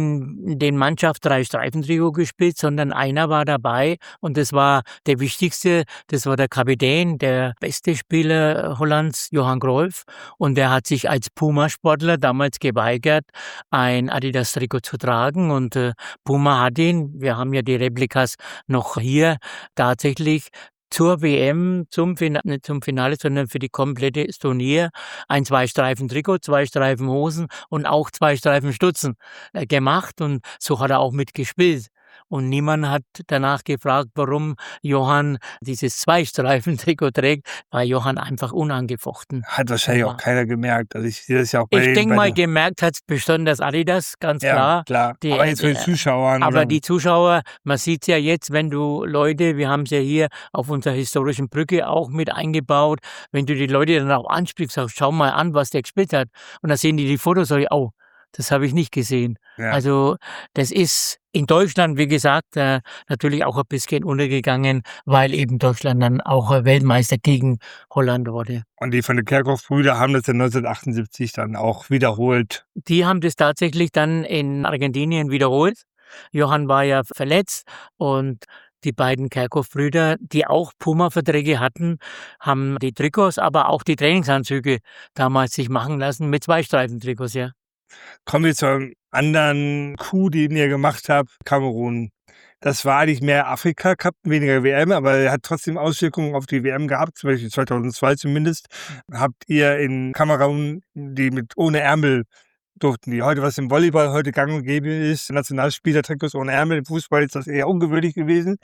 in den Mannschaft 3-Streifen-Trikot gespielt, sondern einer war dabei und das war der wichtigste. Das war der Kapitän, der beste Spieler Hollands, Johann Cruyff. Und der hat sich als Puma-Sportler damals geweigert, ein Adidas das Trikot zu tragen. Und Puma hat ihn, wir haben ja die Replikas noch hier, tatsächlich zur WM, nicht zum Finale, sondern für die komplette Turnier, ein 2-Streifen-Trikot, 2 Streifen Hosen und auch 2 Streifen Stutzen gemacht. Und so hat er auch mitgespielt. Und niemand hat danach gefragt, warum Johann dieses 2-Streifen-Trikot trägt, weil Johann einfach unangefochten Hat wahrscheinlich auch war. keiner gemerkt. Also ich sehe das ja auch Ich denke mal, der, gemerkt hat es besonders Adidas, ganz ja, klar. klar. Die, Aber jetzt für die äh, Zuschauer. aber die Zuschauer, man sieht es ja jetzt, wenn du Leute, wir haben es ja hier auf unserer historischen Brücke auch mit eingebaut, wenn du die Leute dann auch ansprichst, sagst, schau mal an, was der gespielt hat. Und dann sehen die Fotos, sag ich, oh, das habe ich nicht gesehen. Ja. Also das ist in Deutschland, wie gesagt, natürlich auch ein bisschen untergegangen, weil eben Deutschland dann auch Weltmeister gegen Holland wurde. Und die von den Kerkhoff-Brüder haben das dann 1978 dann auch wiederholt. Die haben das tatsächlich dann in Argentinien wiederholt. Johann war ja verletzt und die beiden Kerkhoff-Brüder, die auch Puma-Verträge hatten, haben die Trikots, aber auch die Trainingsanzüge damals sich machen lassen mit 2-Streifen-Trikots, ja. Kommen wir zu einem anderen Coup, den ihr gemacht habt, Kamerun. Das war eigentlich mehr Afrika-Cup, weniger WM, aber er hat trotzdem Auswirkungen auf die WM gehabt, zum Beispiel 2002 zumindest. Habt ihr in Kamerun, die ohne Ärmel durften die. Heute, was im Volleyball heute gang und gäbe ist, Nationalspielertrikots ohne Ärmel, im Fußball ist das eher ungewöhnlich gewesen.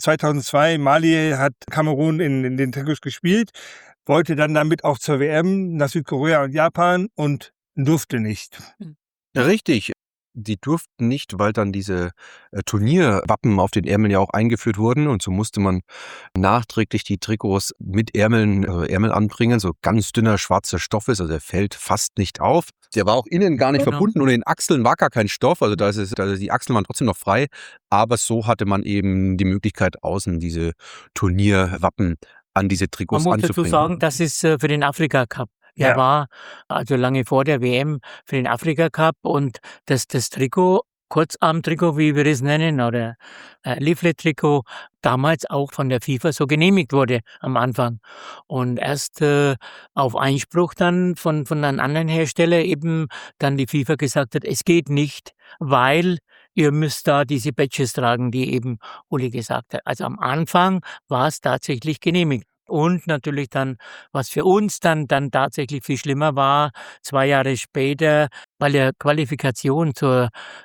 2002 Mali hat Kamerun in den Trikots gespielt, wollte dann damit auch zur WM nach Südkorea und Japan und durfte nicht. Richtig. Die durften nicht, weil dann diese Turnierwappen auf den Ärmeln ja auch eingeführt wurden und so musste man nachträglich die Trikots mit Ärmel anbringen. So ganz dünner schwarzer Stoff ist, also er fällt fast nicht auf. Der war auch innen gar nicht Genau. verbunden und in den Achseln war gar kein Stoff, also die Achseln waren trotzdem noch frei, aber so hatte man eben die Möglichkeit, außen diese Turnierwappen an diese Man Trikots muss dazu anzubringen. sagen, das ist für den Afrika-Cup. Er Ja. war also lange vor der WM für den Afrika-Cup und das Trikot, Kurzarm-Trikot, wie wir es nennen, oder Leaflet-Trikot, damals auch von der FIFA so genehmigt wurde am Anfang. Und erst auf Einspruch dann von einem anderen Hersteller eben dann die FIFA gesagt hat, es geht nicht, weil ihr müsst da diese Badges tragen, die eben Uli gesagt hat. Also am Anfang war es tatsächlich genehmigt. Und natürlich dann, was für uns dann tatsächlich viel schlimmer war, 2 Jahre später, bei der Qualifikation zur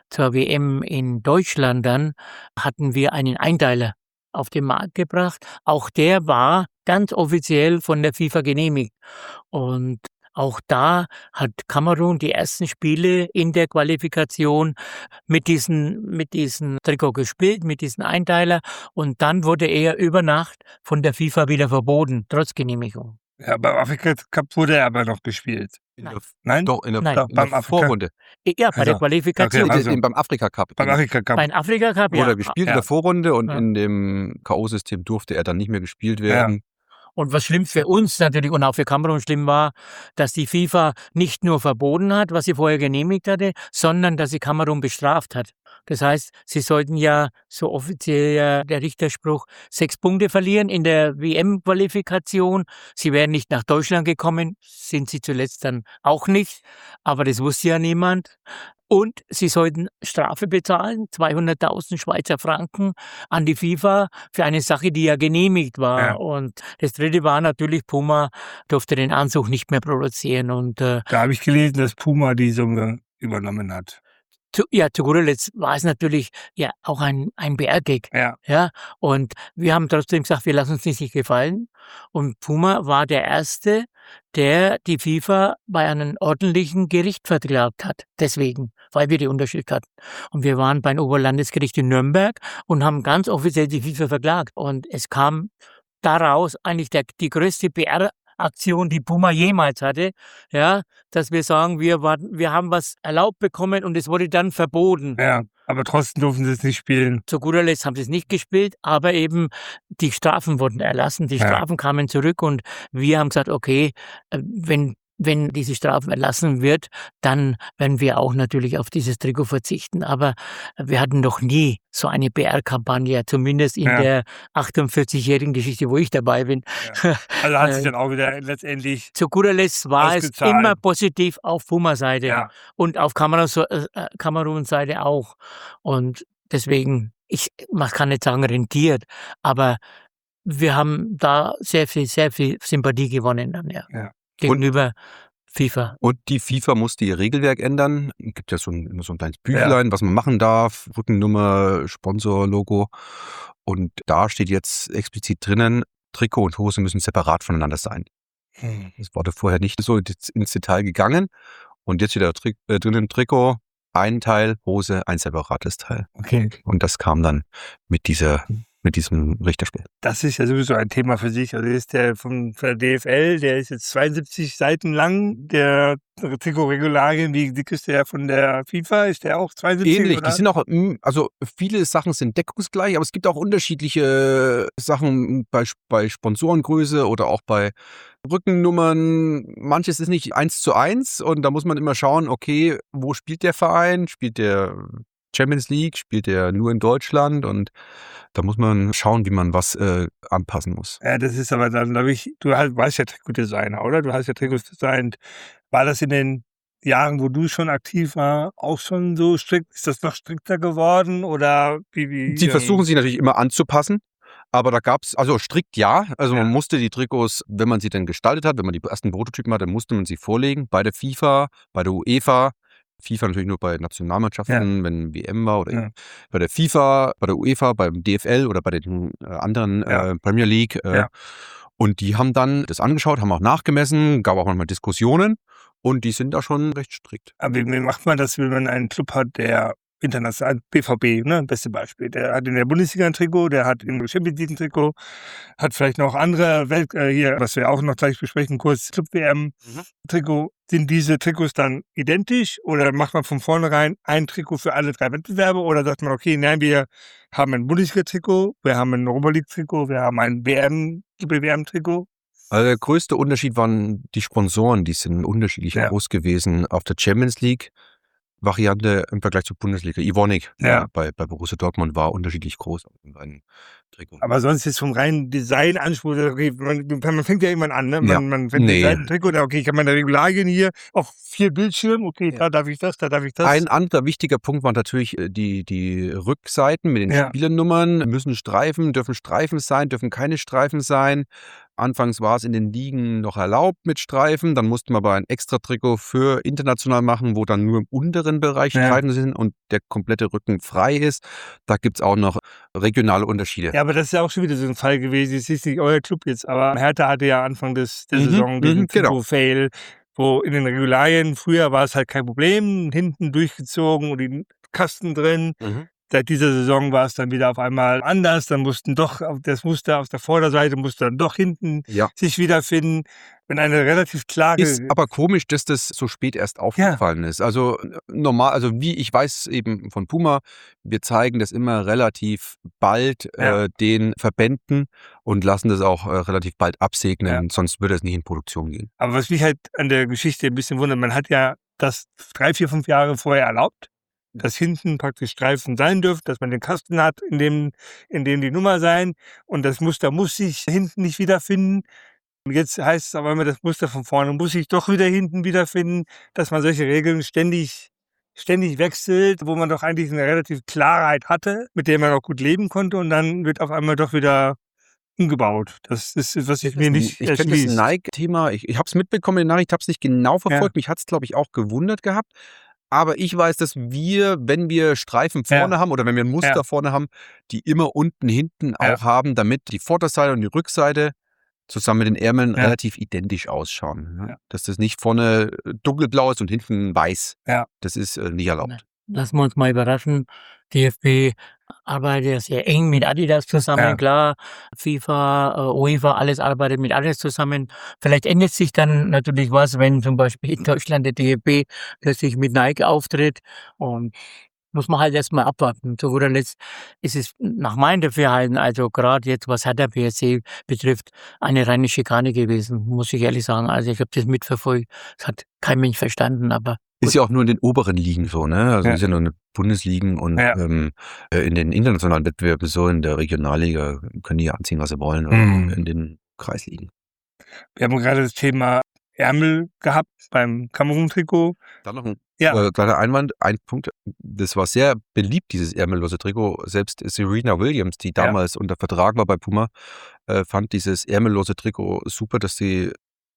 WM in Deutschland dann, hatten wir einen Einteiler auf den Markt gebracht. Auch der war ganz offiziell von der FIFA genehmigt. Und auch da hat Kamerun die ersten Spiele in der Qualifikation mit diesen Trikot gespielt, mit diesen Einteiler. Und dann wurde er über Nacht von der FIFA wieder verboten, trotz Genehmigung. Ja, beim Afrika-Cup wurde er aber noch gespielt. Nein? Doch, in der, Nein. Doch, in der beim Afrika- Vorrunde. Ja, bei der Also, Qualifikation. okay, also. Beim Afrika-Cup. Beim Afrika-Cup. Beim Afrika-Cup, Wurde ja. er gespielt Ja. in der Vorrunde und Ja. in dem K.O.-System durfte er dann nicht mehr gespielt werden. Und was schlimm für uns natürlich und auch für Kamerun schlimm war, dass die FIFA nicht nur verboten hat, was sie vorher genehmigt hatte, sondern dass sie Kamerun bestraft hat. Das heißt, sie sollten ja, so offiziell der Richterspruch, 6 Punkte verlieren in der WM-Qualifikation. Sie wären nicht nach Deutschland gekommen, sind sie zuletzt dann auch nicht, aber das wusste ja niemand. Und sie sollten Strafe bezahlen, 200.000 Schweizer Franken an die FIFA für eine Sache, die ja genehmigt war. Ja. Und das Dritte war natürlich, Puma durfte den Anzug nicht mehr produzieren. Und Da habe ich gelesen, dass Puma die Summe übernommen hat. zu guter Letzt war es natürlich ja auch ein PR-Gag. Ja. Ja, und wir haben trotzdem gesagt, wir lassen uns nicht gefallen. Und Puma war der Erste, der die FIFA bei einem ordentlichen Gericht verklagt hat. Deswegen, weil wir die Unterschrift hatten. Und wir waren beim Oberlandesgericht in Nürnberg und haben ganz offiziell die FIFA verklagt. Und es kam daraus eigentlich die größte PR-Aktion, die Puma jemals hatte, ja, dass wir sagen, wir haben was erlaubt bekommen und es wurde dann verboten. Ja, aber trotzdem durften sie es nicht spielen. Zu guter Letzt haben sie es nicht gespielt, aber eben die Strafen wurden erlassen, die Ja. Strafen kamen zurück und wir haben gesagt, okay, wenn wenn diese Strafen erlassen wird, dann werden wir auch natürlich auf dieses Trikot verzichten. Aber wir hatten noch nie so eine PR-Kampagne, zumindest in der 48-jährigen Geschichte, wo ich dabei bin. Ja. Also hat sich dann auch wieder letztendlich Zu guter Letzt war es immer positiv auf Puma-Seite und auf Kamerun-Seite auch. Und deswegen, man kann nicht sagen rentiert, aber wir haben da sehr viel Sympathie gewonnen dann, gegenüber FIFA. Und die FIFA musste ihr Regelwerk ändern. Es gibt ja immer so ein kleines Büchlein, was man machen darf, Rückennummer, Sponsor, Logo. Und da steht jetzt explizit drinnen, Trikot und Hose müssen separat voneinander sein. Das wurde vorher nicht so ins Detail gegangen. Und jetzt steht da drinnen Trikot, ein Teil, Hose, ein separates Teil. Okay. Und das kam dann mit diesem Richterspiel. Das ist ja sowieso ein Thema für sich. Also ist der von der DFL, der ist jetzt 72 Seiten lang, der Trikotregularien. Wie dick ist der von der FIFA? Ist der auch 72? Ähnlich, oder? die sind auch, also viele Sachen sind deckungsgleich, aber es gibt auch unterschiedliche Sachen bei Sponsorengröße oder auch bei Rückennummern. Manches ist nicht 1:1 und da muss man immer schauen, okay, wo spielt der Verein? Spielt der Champions League? Spielt der nur in Deutschland? Und da muss man schauen, wie man was anpassen muss. Ja, das ist aber dann, glaube ich, warst ja Trikotdesigner, oder? Du hast ja Trikots designt. War das in den Jahren, wo du schon aktiv war, auch schon so strikt? Ist das noch strikter geworden? Oder wie? Sie versuchen sich natürlich immer anzupassen. Aber da gab es, also strikt ja, also man musste die Trikots, wenn man sie dann gestaltet hat, wenn man die ersten Prototypen hatte, musste man sie vorlegen bei der FIFA, bei der UEFA. FIFA natürlich nur bei Nationalmannschaften, wenn WM war, oder bei der FIFA, bei der UEFA, beim DFL oder bei den anderen Premier League. Und die haben dann das angeschaut, haben auch nachgemessen, gab auch manchmal Diskussionen und die sind da schon recht strikt. Aber wie macht man das, wenn man einen Club hat, der international, BVB, ne, beste Beispiel. Der hat in der Bundesliga ein Trikot, der hat im Champions League ein Trikot, hat vielleicht noch andere hier, was wir auch noch gleich besprechen, kurz Club-WM-Trikot. Sind diese Trikots dann identisch oder macht man von vornherein ein Trikot für alle 3 Wettbewerbe oder sagt man, okay, nein, wir haben ein Bundesliga-Trikot, wir haben ein Europa League-Trikot, wir haben ein WM-Trikot? Also der größte Unterschied waren die Sponsoren, die sind unterschiedlich groß gewesen. Auf der Champions League Variante im Vergleich zur Bundesliga. Evonik bei Borussia Dortmund war unterschiedlich groß auf den beiden Trikots. Aber sonst ist vom reinen Designanspruch, okay, man fängt ja irgendwann an, ne? Man fängt ein Trikot, okay, ich habe meine Regularien hier, auf 4 Bildschirmen, okay, da darf ich das, da darf ich das. Ein anderer wichtiger Punkt war natürlich die Rückseiten mit den Spielernummern. Dürfen Streifen sein, dürfen keine Streifen sein. Anfangs war es in den Ligen noch erlaubt mit Streifen, dann mussten wir aber ein extra Trikot für international machen, wo dann nur im unteren Bereich Streifen sind und der komplette Rücken frei ist. Da gibt es auch noch regionale Unterschiede. Ja, aber das ist ja auch schon wieder so ein Fall gewesen. Es ist nicht euer Club jetzt, aber Hertha hatte ja Anfang der Saison diesen Trikot-Fail, wo in den Regularien, früher war es halt kein Problem, hinten durchgezogen und den Kasten drin. Seit dieser Saison war es dann wieder auf einmal anders. Dann mussten doch das Muster aus der Vorderseite musste dann doch hinten sich wiederfinden. Wenn eine relativ klare... Ist aber komisch, dass das so spät erst aufgefallen ist. Also normal, also wie ich weiß eben von Puma, wir zeigen das immer relativ bald den Verbänden und lassen das auch relativ bald absegnen, sonst würde es nicht in Produktion gehen. Aber was mich halt an der Geschichte ein bisschen wundert, man hat ja das 3, 4, 5 Jahre vorher erlaubt, dass hinten praktisch Streifen sein dürfen, dass man den Kasten hat, in dem die Nummer sein und das Muster muss sich hinten nicht wiederfinden. Und jetzt heißt es aber immer, das Muster von vorne muss sich doch wieder hinten wiederfinden, dass man solche Regeln ständig wechselt, wo man doch eigentlich eine relative Klarheit hatte, mit der man auch gut leben konnte und dann wird auf einmal doch wieder umgebaut. Das ist, was ich mir nicht erschließt. Ich kenne das Nike-Thema, ich habe es mitbekommen in der Nachricht, ich habe es nicht genau verfolgt, mich hat es, glaube ich, auch gewundert gehabt. Aber ich weiß, dass wir, wenn wir Streifen vorne haben oder wenn wir ein Muster vorne haben, die immer unten, hinten auch haben, damit die Vorderseite und die Rückseite zusammen mit den Ärmeln relativ identisch ausschauen. Ne? Dass das nicht vorne dunkelblau ist und hinten weiß. Das ist nicht erlaubt. Lassen wir uns mal überraschen. DFB arbeitet ja sehr eng mit Adidas zusammen, klar. FIFA, UEFA, alles arbeitet mit Adidas zusammen. Vielleicht ändert sich dann natürlich was, wenn zum Beispiel in Deutschland der DFB plötzlich mit Nike auftritt. Und muss man halt erstmal abwarten. Zu guter Letzt ist es nach meinem Dafürhalten, also gerade jetzt, was Hertha BSC betrifft, eine reine Schikane gewesen, muss ich ehrlich sagen. Also ich habe das mitverfolgt, das hat kein Mensch verstanden, aber Ist ja auch nur in den oberen Ligen so, ne? Also Ja. ist ja nur eine Bundesligen und Ja. in den internationalen Wettbewerben so, in der Regionalliga können die ja anziehen, was sie wollen, oder in den Kreisligen. Wir haben gerade das Thema Ärmel gehabt beim Kamerun-Trikot. Dann noch ein Ja. kleiner Einwand, ein Punkt. Das war sehr beliebt, dieses ärmellose Trikot. Selbst Serena Williams, die Ja. damals unter Vertrag war bei Puma, fand dieses ärmellose Trikot super, dass sie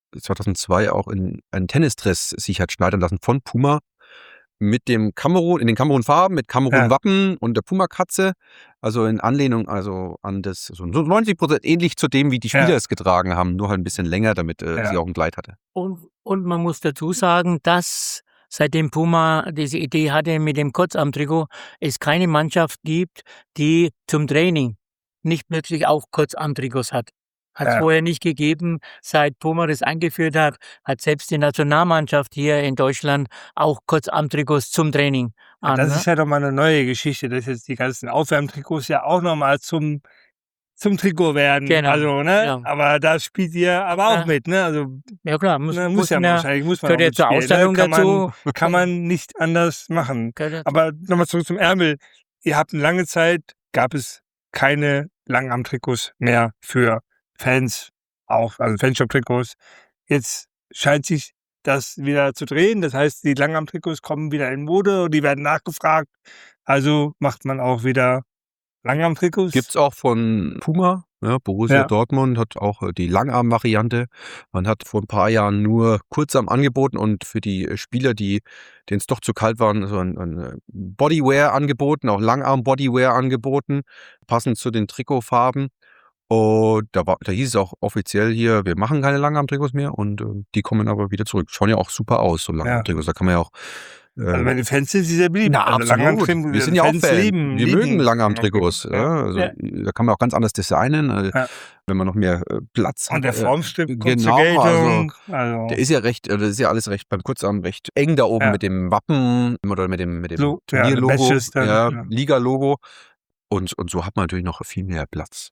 2002 auch in einen Tennisdress sich hat schneidern lassen von Puma mit dem Kamerun, in den Kamerun-Farben, mit Kamerun-Wappen und der Puma-Katze. Also in Anlehnung an das, so 90% ähnlich zu dem, wie die Spieler Ja. es getragen haben, nur halt ein bisschen länger, damit Ja. sie auch ein Kleid hatte. Und man muss dazu sagen, dass seitdem Puma diese Idee hatte mit dem Kurzarmtrikot, es keine Mannschaft gibt, die zum Training nicht plötzlich auch Kurzarmtrikots hat. Hat es Ja. vorher nicht gegeben. Seit Puma das eingeführt hat, hat selbst die Nationalmannschaft hier in Deutschland auch Kurzarmtrikots zum Training Ja, an. das Ne? ist ja doch mal eine neue Geschichte, dass jetzt die ganzen Aufwärmtrikots ja auch nochmal zum Trikot werden. Genau, Also, ne? genau. Aber da spielt ihr aber auch Ja. mit, ne? Also, Ja klar, muss ne, ja wahrscheinlich muss man gehört auch ja zur mitspielen, Ausstattung ne? dazu. Kann man nicht anders machen. Gehört dazu. Aber nochmal zurück zum Ärmel. Ihr habt eine lange Zeit, gab es keine Langarm-Trikots mehr für Fans, auch, also Fanshop-Trikots. Jetzt scheint sich das wieder zu drehen. Das heißt, die Langarm-Trikots kommen wieder in Mode und die werden nachgefragt. Also macht man auch wieder Langarm-Trikots. Gibt's auch von Puma, ja, Borussia Ja. Dortmund hat auch die Langarm-Variante. Man hat vor ein paar Jahren nur Kurzarm angeboten und für die Spieler, denen es doch zu kalt waren, so ein Bodywear angeboten, auch Langarm-Bodywear angeboten, passend zu den Trikotfarben. Und da hieß es auch offiziell hier, wir machen keine Langarm-Trikots mehr und die kommen aber wieder zurück. Schauen ja auch super aus, so Langarm-Trikots. Da kann man ja auch Also bei den Fans sind sie sehr beliebt. na, Also absolut. Langarm-Trikots, Wir sind ja auch Fans Fan. Wir mögen Langarm-Trikots. Ja. Ja. Also, Ja. da kann man auch ganz anders designen, Ja. wenn man noch mehr Platz hat. Und der Formstück kommt genau, zur Geltung. also, der ist ja das ist ja alles recht beim Kurzarm recht eng da oben Ja. mit dem Wappen oder mit dem So, ja, Turnierlogo, Badges dann, ja. Liga-Logo. Und so hat man natürlich noch viel mehr Platz.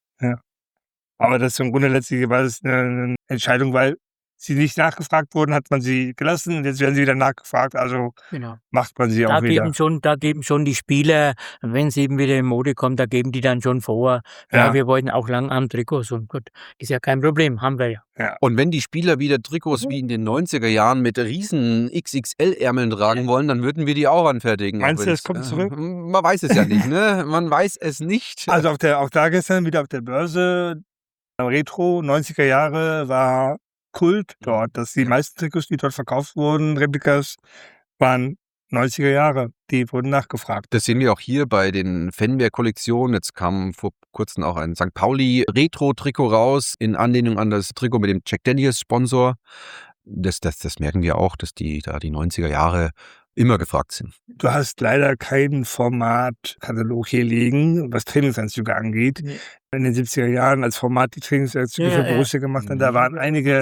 Aber das im Grunde letztlich war es eine Entscheidung, weil sie nicht nachgefragt wurden, hat man sie gelassen und jetzt werden sie wieder nachgefragt. Also Genau. macht man sie auch wieder. Da geben schon die Spieler, wenn es eben wieder in Mode kommt, da geben die dann schon vor, Ja. wir wollten auch Langarm-Trikots und gut, ist ja kein Problem, haben wir ja. Und wenn die Spieler wieder Trikots wie in den 90er Jahren mit riesen XXL-Ärmeln tragen wollen, dann würden wir die auch anfertigen. Meinst du, Auch das kommt zurück? Man weiß es ja nicht, ne? Man weiß es nicht. Also auch da gestern wieder auf der Börse, Retro 90er Jahre war Kult dort, dass die meisten Trikots, die dort verkauft wurden, Replikas, waren 90er Jahre. Die wurden nachgefragt. Das sehen wir auch hier bei den Fanwear-Kollektionen. Jetzt kam vor kurzem auch ein St. Pauli Retro-Trikot raus, in Anlehnung an das Trikot mit dem Jack Daniels-Sponsor. Das merken wir auch, dass die 90er Jahre immer gefragt sind. Du hast leider keinen Formatkatalog hier liegen, was Trainingsanzüge angeht. Nee. In den 70er Jahren als Format die Trainingsanzüge für Borussia gemacht haben, da waren einige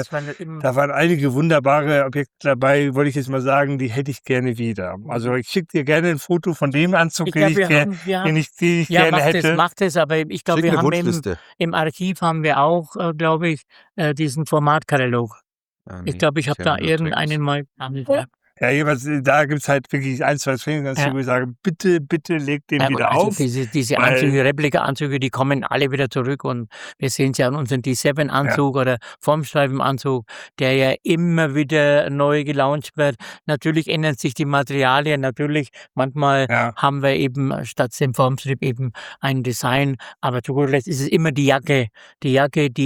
wunderbare Objekte dabei, wollte ich jetzt mal sagen, die hätte ich gerne wieder. Also ich schicke dir gerne ein Foto von dem Anzug, den ich gerne hätte. Macht es, aber ich glaube, Schick wir eine haben Wunschliste. im Archiv haben wir auch, glaube ich, diesen Formatkatalog. Ich glaube, ich habe da irgendeinen mal. Ja, jeweils, da gibt es halt wirklich 1, 2 Trainingsanzüge, wo ich sage, bitte legt den wieder also auf. Diese Anzüge, Replika-Anzüge, die kommen alle wieder zurück und wir sehen es ja an unserem D7-Anzug oder Formstreifen-Anzug, der ja immer wieder neu gelauncht wird. Natürlich ändern sich die Materialien, natürlich manchmal haben wir eben statt dem Formstrip eben ein Design, aber zu guter Letzt ist es immer die Jacke, die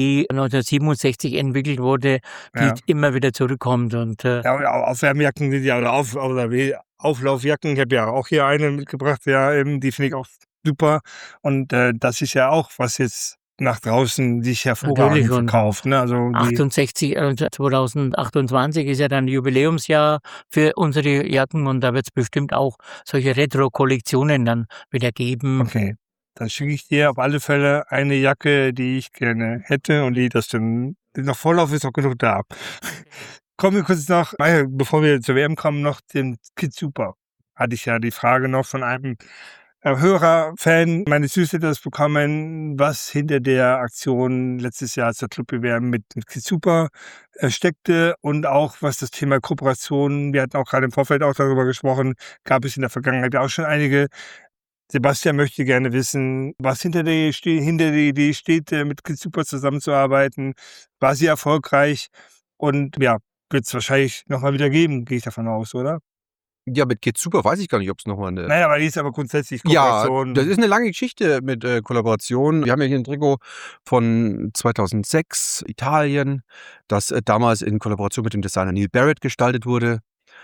1967 entwickelt wurde, die immer wieder zurückkommt. Und Aufwärmjacken oder Auflaufjacken. Ich habe ja auch hier eine mitgebracht, die finde ich auch super. Und das ist ja auch, was jetzt nach draußen sich hervorragend verkauft. Ne? Also 2028 ist ja dann Jubiläumsjahr für unsere Jacken und da wird es bestimmt auch solche Retro-Kollektionen dann wieder geben. Okay, dann schicke ich dir auf alle Fälle eine Jacke, die ich gerne hätte und die noch Vorlauf ist, noch genug da. Kommen wir kurz noch, bevor wir zur WM kommen, noch den Kid Super hatte ich ja die Frage noch von einem Hörerfan meines Newsletters bekommen, was hinter der Aktion letztes Jahr zur Club-WM mit Kids-Super steckte und auch was das Thema Kooperation, wir hatten auch gerade im Vorfeld auch darüber gesprochen, gab es in der Vergangenheit auch schon einige. Sebastian möchte gerne wissen, was hinter der Idee steht, mit Kids-Super zusammenzuarbeiten. War sie erfolgreich? Und ja, wird es wahrscheinlich nochmal wieder geben, gehe ich davon aus, oder? Ja, mit Kids-Super weiß ich gar nicht, ob es nochmal eine. Naja, aber die ist aber grundsätzlich Ja, Kooperation. das ist eine lange Geschichte mit Kollaboration. Wir haben ja hier ein Trikot von 2006, Italien, das damals in Kollaboration mit dem Designer Neil Barrett gestaltet wurde.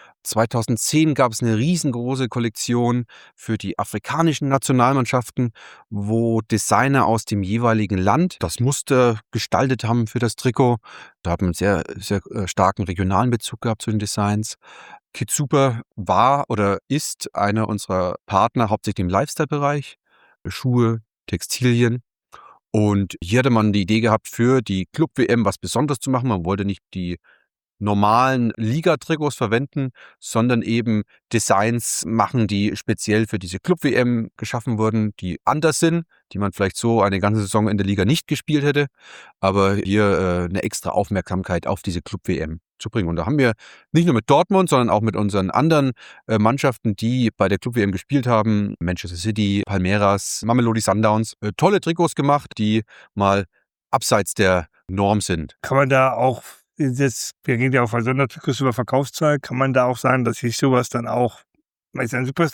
2010 gab es eine riesengroße Kollektion für die afrikanischen Nationalmannschaften, wo Designer aus dem jeweiligen Land das Muster gestaltet haben für das Trikot. Da hat man einen sehr, sehr starken regionalen Bezug gehabt zu den Designs. Kids-Super war oder ist einer unserer Partner, hauptsächlich im Lifestyle-Bereich, Schuhe, Textilien. Und hier hatte man die Idee gehabt, für die Club-WM was Besonderes zu machen. Man wollte nicht die normalen Liga-Trikots verwenden, sondern eben Designs machen, die speziell für diese Club-WM geschaffen wurden, die anders sind, die man vielleicht so eine ganze Saison in der Liga nicht gespielt hätte, aber hier eine extra Aufmerksamkeit auf diese Club-WM zu bringen. Und da haben wir nicht nur mit Dortmund, sondern auch mit unseren anderen Mannschaften, die bei der Club-WM gespielt haben, Manchester City, Palmeiras, Mamelodi Sundowns, tolle Trikots gemacht, die mal abseits der Norm sind. Kann man da auch, wir reden ja auch bei Sondertrikots über Verkaufszahl, kann man da auch sagen, dass sich sowas dann auch, ich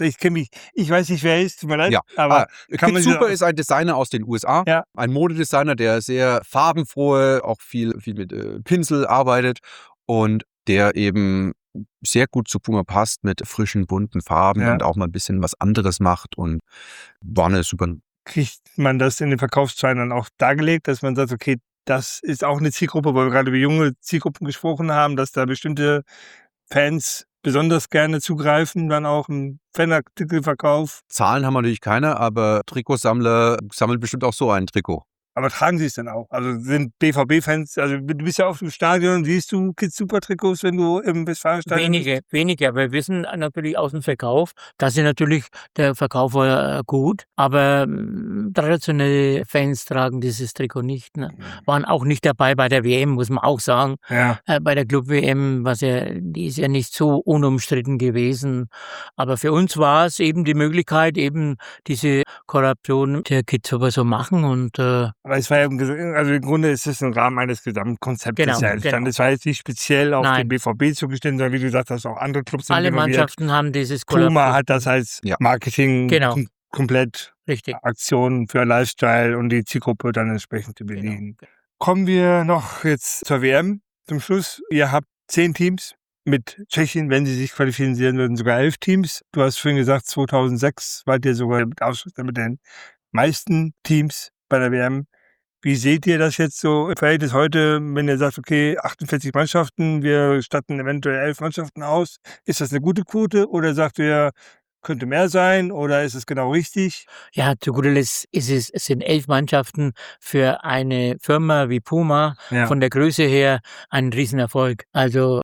weiß nicht, wer er ist, tut mir leid, Ja, aber kann man Kids-Super ist ein Designer aus den USA, Ja. ein Modedesigner, der sehr farbenfrohe, auch viel mit Pinsel arbeitet und der eben sehr gut zu Puma passt mit frischen, bunten Farben Ja. und auch mal ein bisschen was anderes macht und war eine super. kriegt man das in den Verkaufszahlen dann auch dargelegt, dass man sagt, okay, das ist auch eine Zielgruppe, weil wir gerade über junge Zielgruppen gesprochen haben, dass da bestimmte Fans besonders gerne zugreifen, dann auch im Fanartikelverkauf. Zahlen haben wir natürlich keine, aber Trikotsammler sammeln bestimmt auch so ein Trikot. Aber tragen sie es denn auch? Also sind BVB-Fans, also du bist ja auf dem Stadion, siehst du Kids-Super-Trikots, wenn du im Westfalenstadion bist? Wenige, aber wir wissen natürlich aus dem Verkauf, dass natürlich der Verkauf war gut, aber traditionelle Fans tragen dieses Trikot nicht. Ne? Waren auch nicht dabei bei der WM, muss man auch sagen. Ja. Bei der Club-WM, die ist ja nicht so unumstritten gewesen. Aber für uns war es eben die Möglichkeit, eben diese Kollaboration der Kids Super so machen und Aber es war ja, also im Grunde ist es im Rahmen eines Gesamtkonzeptes Genau, ja entstanden. genau. Es war jetzt nicht speziell auf Nein. den BVB zugeschnitten, sondern wie du gesagt hast, auch andere Clubs sind alle involviert. Mannschaften haben dieses Puma hat das als Ja. Marketing Genau. komplett Richtig. Aktion für Lifestyle und die Zielgruppe dann entsprechend zu bedienen. Genau. Kommen wir noch jetzt zur WM zum Schluss. Ihr habt 10 Teams. Mit Tschechien, wenn sie sich qualifizieren würden, sogar 11 Teams. Du hast vorhin gesagt, 2006 wart ihr sogar mit Ausschuss mit den meisten Teams bei der WM. Wie seht ihr das jetzt so im Verhältnis heute, wenn ihr sagt, okay, 48 Mannschaften, wir statten eventuell 11 Mannschaften aus? Ist das eine gute Quote oder sagt ihr, könnte mehr sein oder ist es genau richtig? Ja, zu guter Letzt es sind 11 Mannschaften für eine Firma wie Puma Ja. von der Größe her ein Riesenerfolg. Also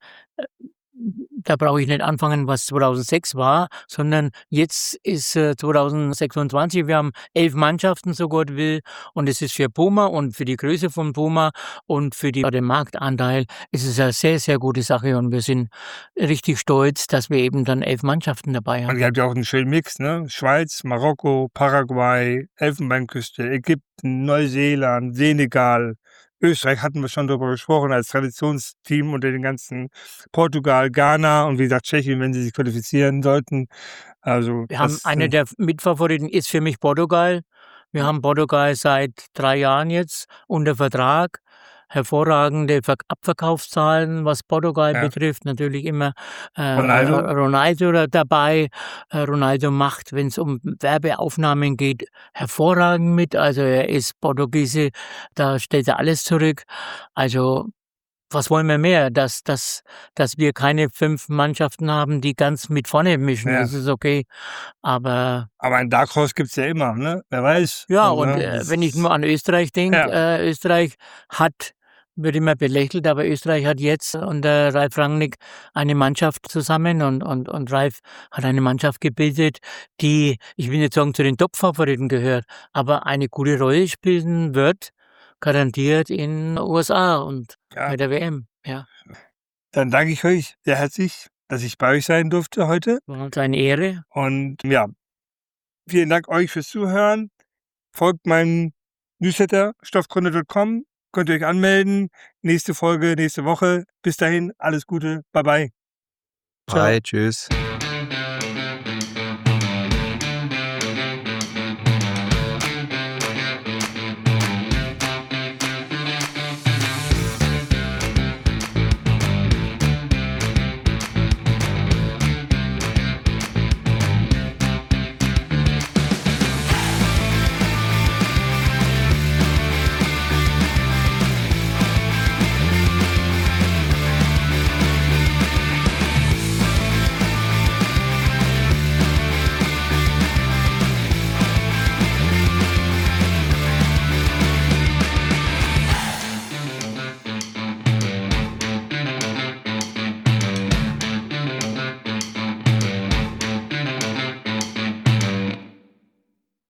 da brauche ich nicht anfangen, was 2006 war, sondern jetzt ist 2026. Wir haben 11 Mannschaften, so Gott will, und es ist für Puma und für die Größe von Puma und für den Marktanteil ist es eine sehr, sehr gute Sache und wir sind richtig stolz, dass wir eben dann 11 Mannschaften dabei Und haben. ihr habt ja auch einen schönen Mix, ne? Schweiz, Marokko, Paraguay, Elfenbeinküste, Ägypten, Neuseeland, Senegal, Österreich hatten wir schon darüber gesprochen, als Traditionsteam unter den ganzen Portugal, Ghana und wie gesagt Tschechien, wenn sie sich qualifizieren sollten. Also Wir haben eine der Mitfavoriten ist für mich Portugal. Wir haben Portugal seit 3 Jahren jetzt unter Vertrag. Hervorragende Abverkaufszahlen, was Portugal Ja. betrifft. Natürlich immer Ronaldo. Ronaldo dabei. Ronaldo macht, wenn es um Werbeaufnahmen geht, hervorragend mit. Also er ist Portugiese, da stellt er alles zurück. Also was wollen wir mehr? Dass wir keine 5 Mannschaften haben, die ganz mit vorne mischen. Ja. Das ist okay. Aber ein Dark Horse gibt's ja immer, ne? Wer weiß. ja, Also, und ne, das wenn ich nur an Österreich denke, Ja. Österreich hat wird immer belächelt, aber Österreich hat jetzt unter Ralf Rangnick eine Mannschaft zusammen und Ralf hat eine Mannschaft gebildet, die, ich will nicht sagen, zu den Top-Favoriten gehört, aber eine gute Rolle spielen wird, garantiert in den USA und Ja, bei der WM. Ja, dann danke ich euch sehr herzlich, dass ich bei euch sein durfte heute. war uns eine Ehre. Und ja, vielen Dank euch fürs Zuhören. Folgt meinem Newsletter stoffgründe.com. Könnt ihr euch anmelden. Nächste Folge, nächste Woche. Bis dahin, alles Gute. Bye bye. Ciao. Bye, tschüss.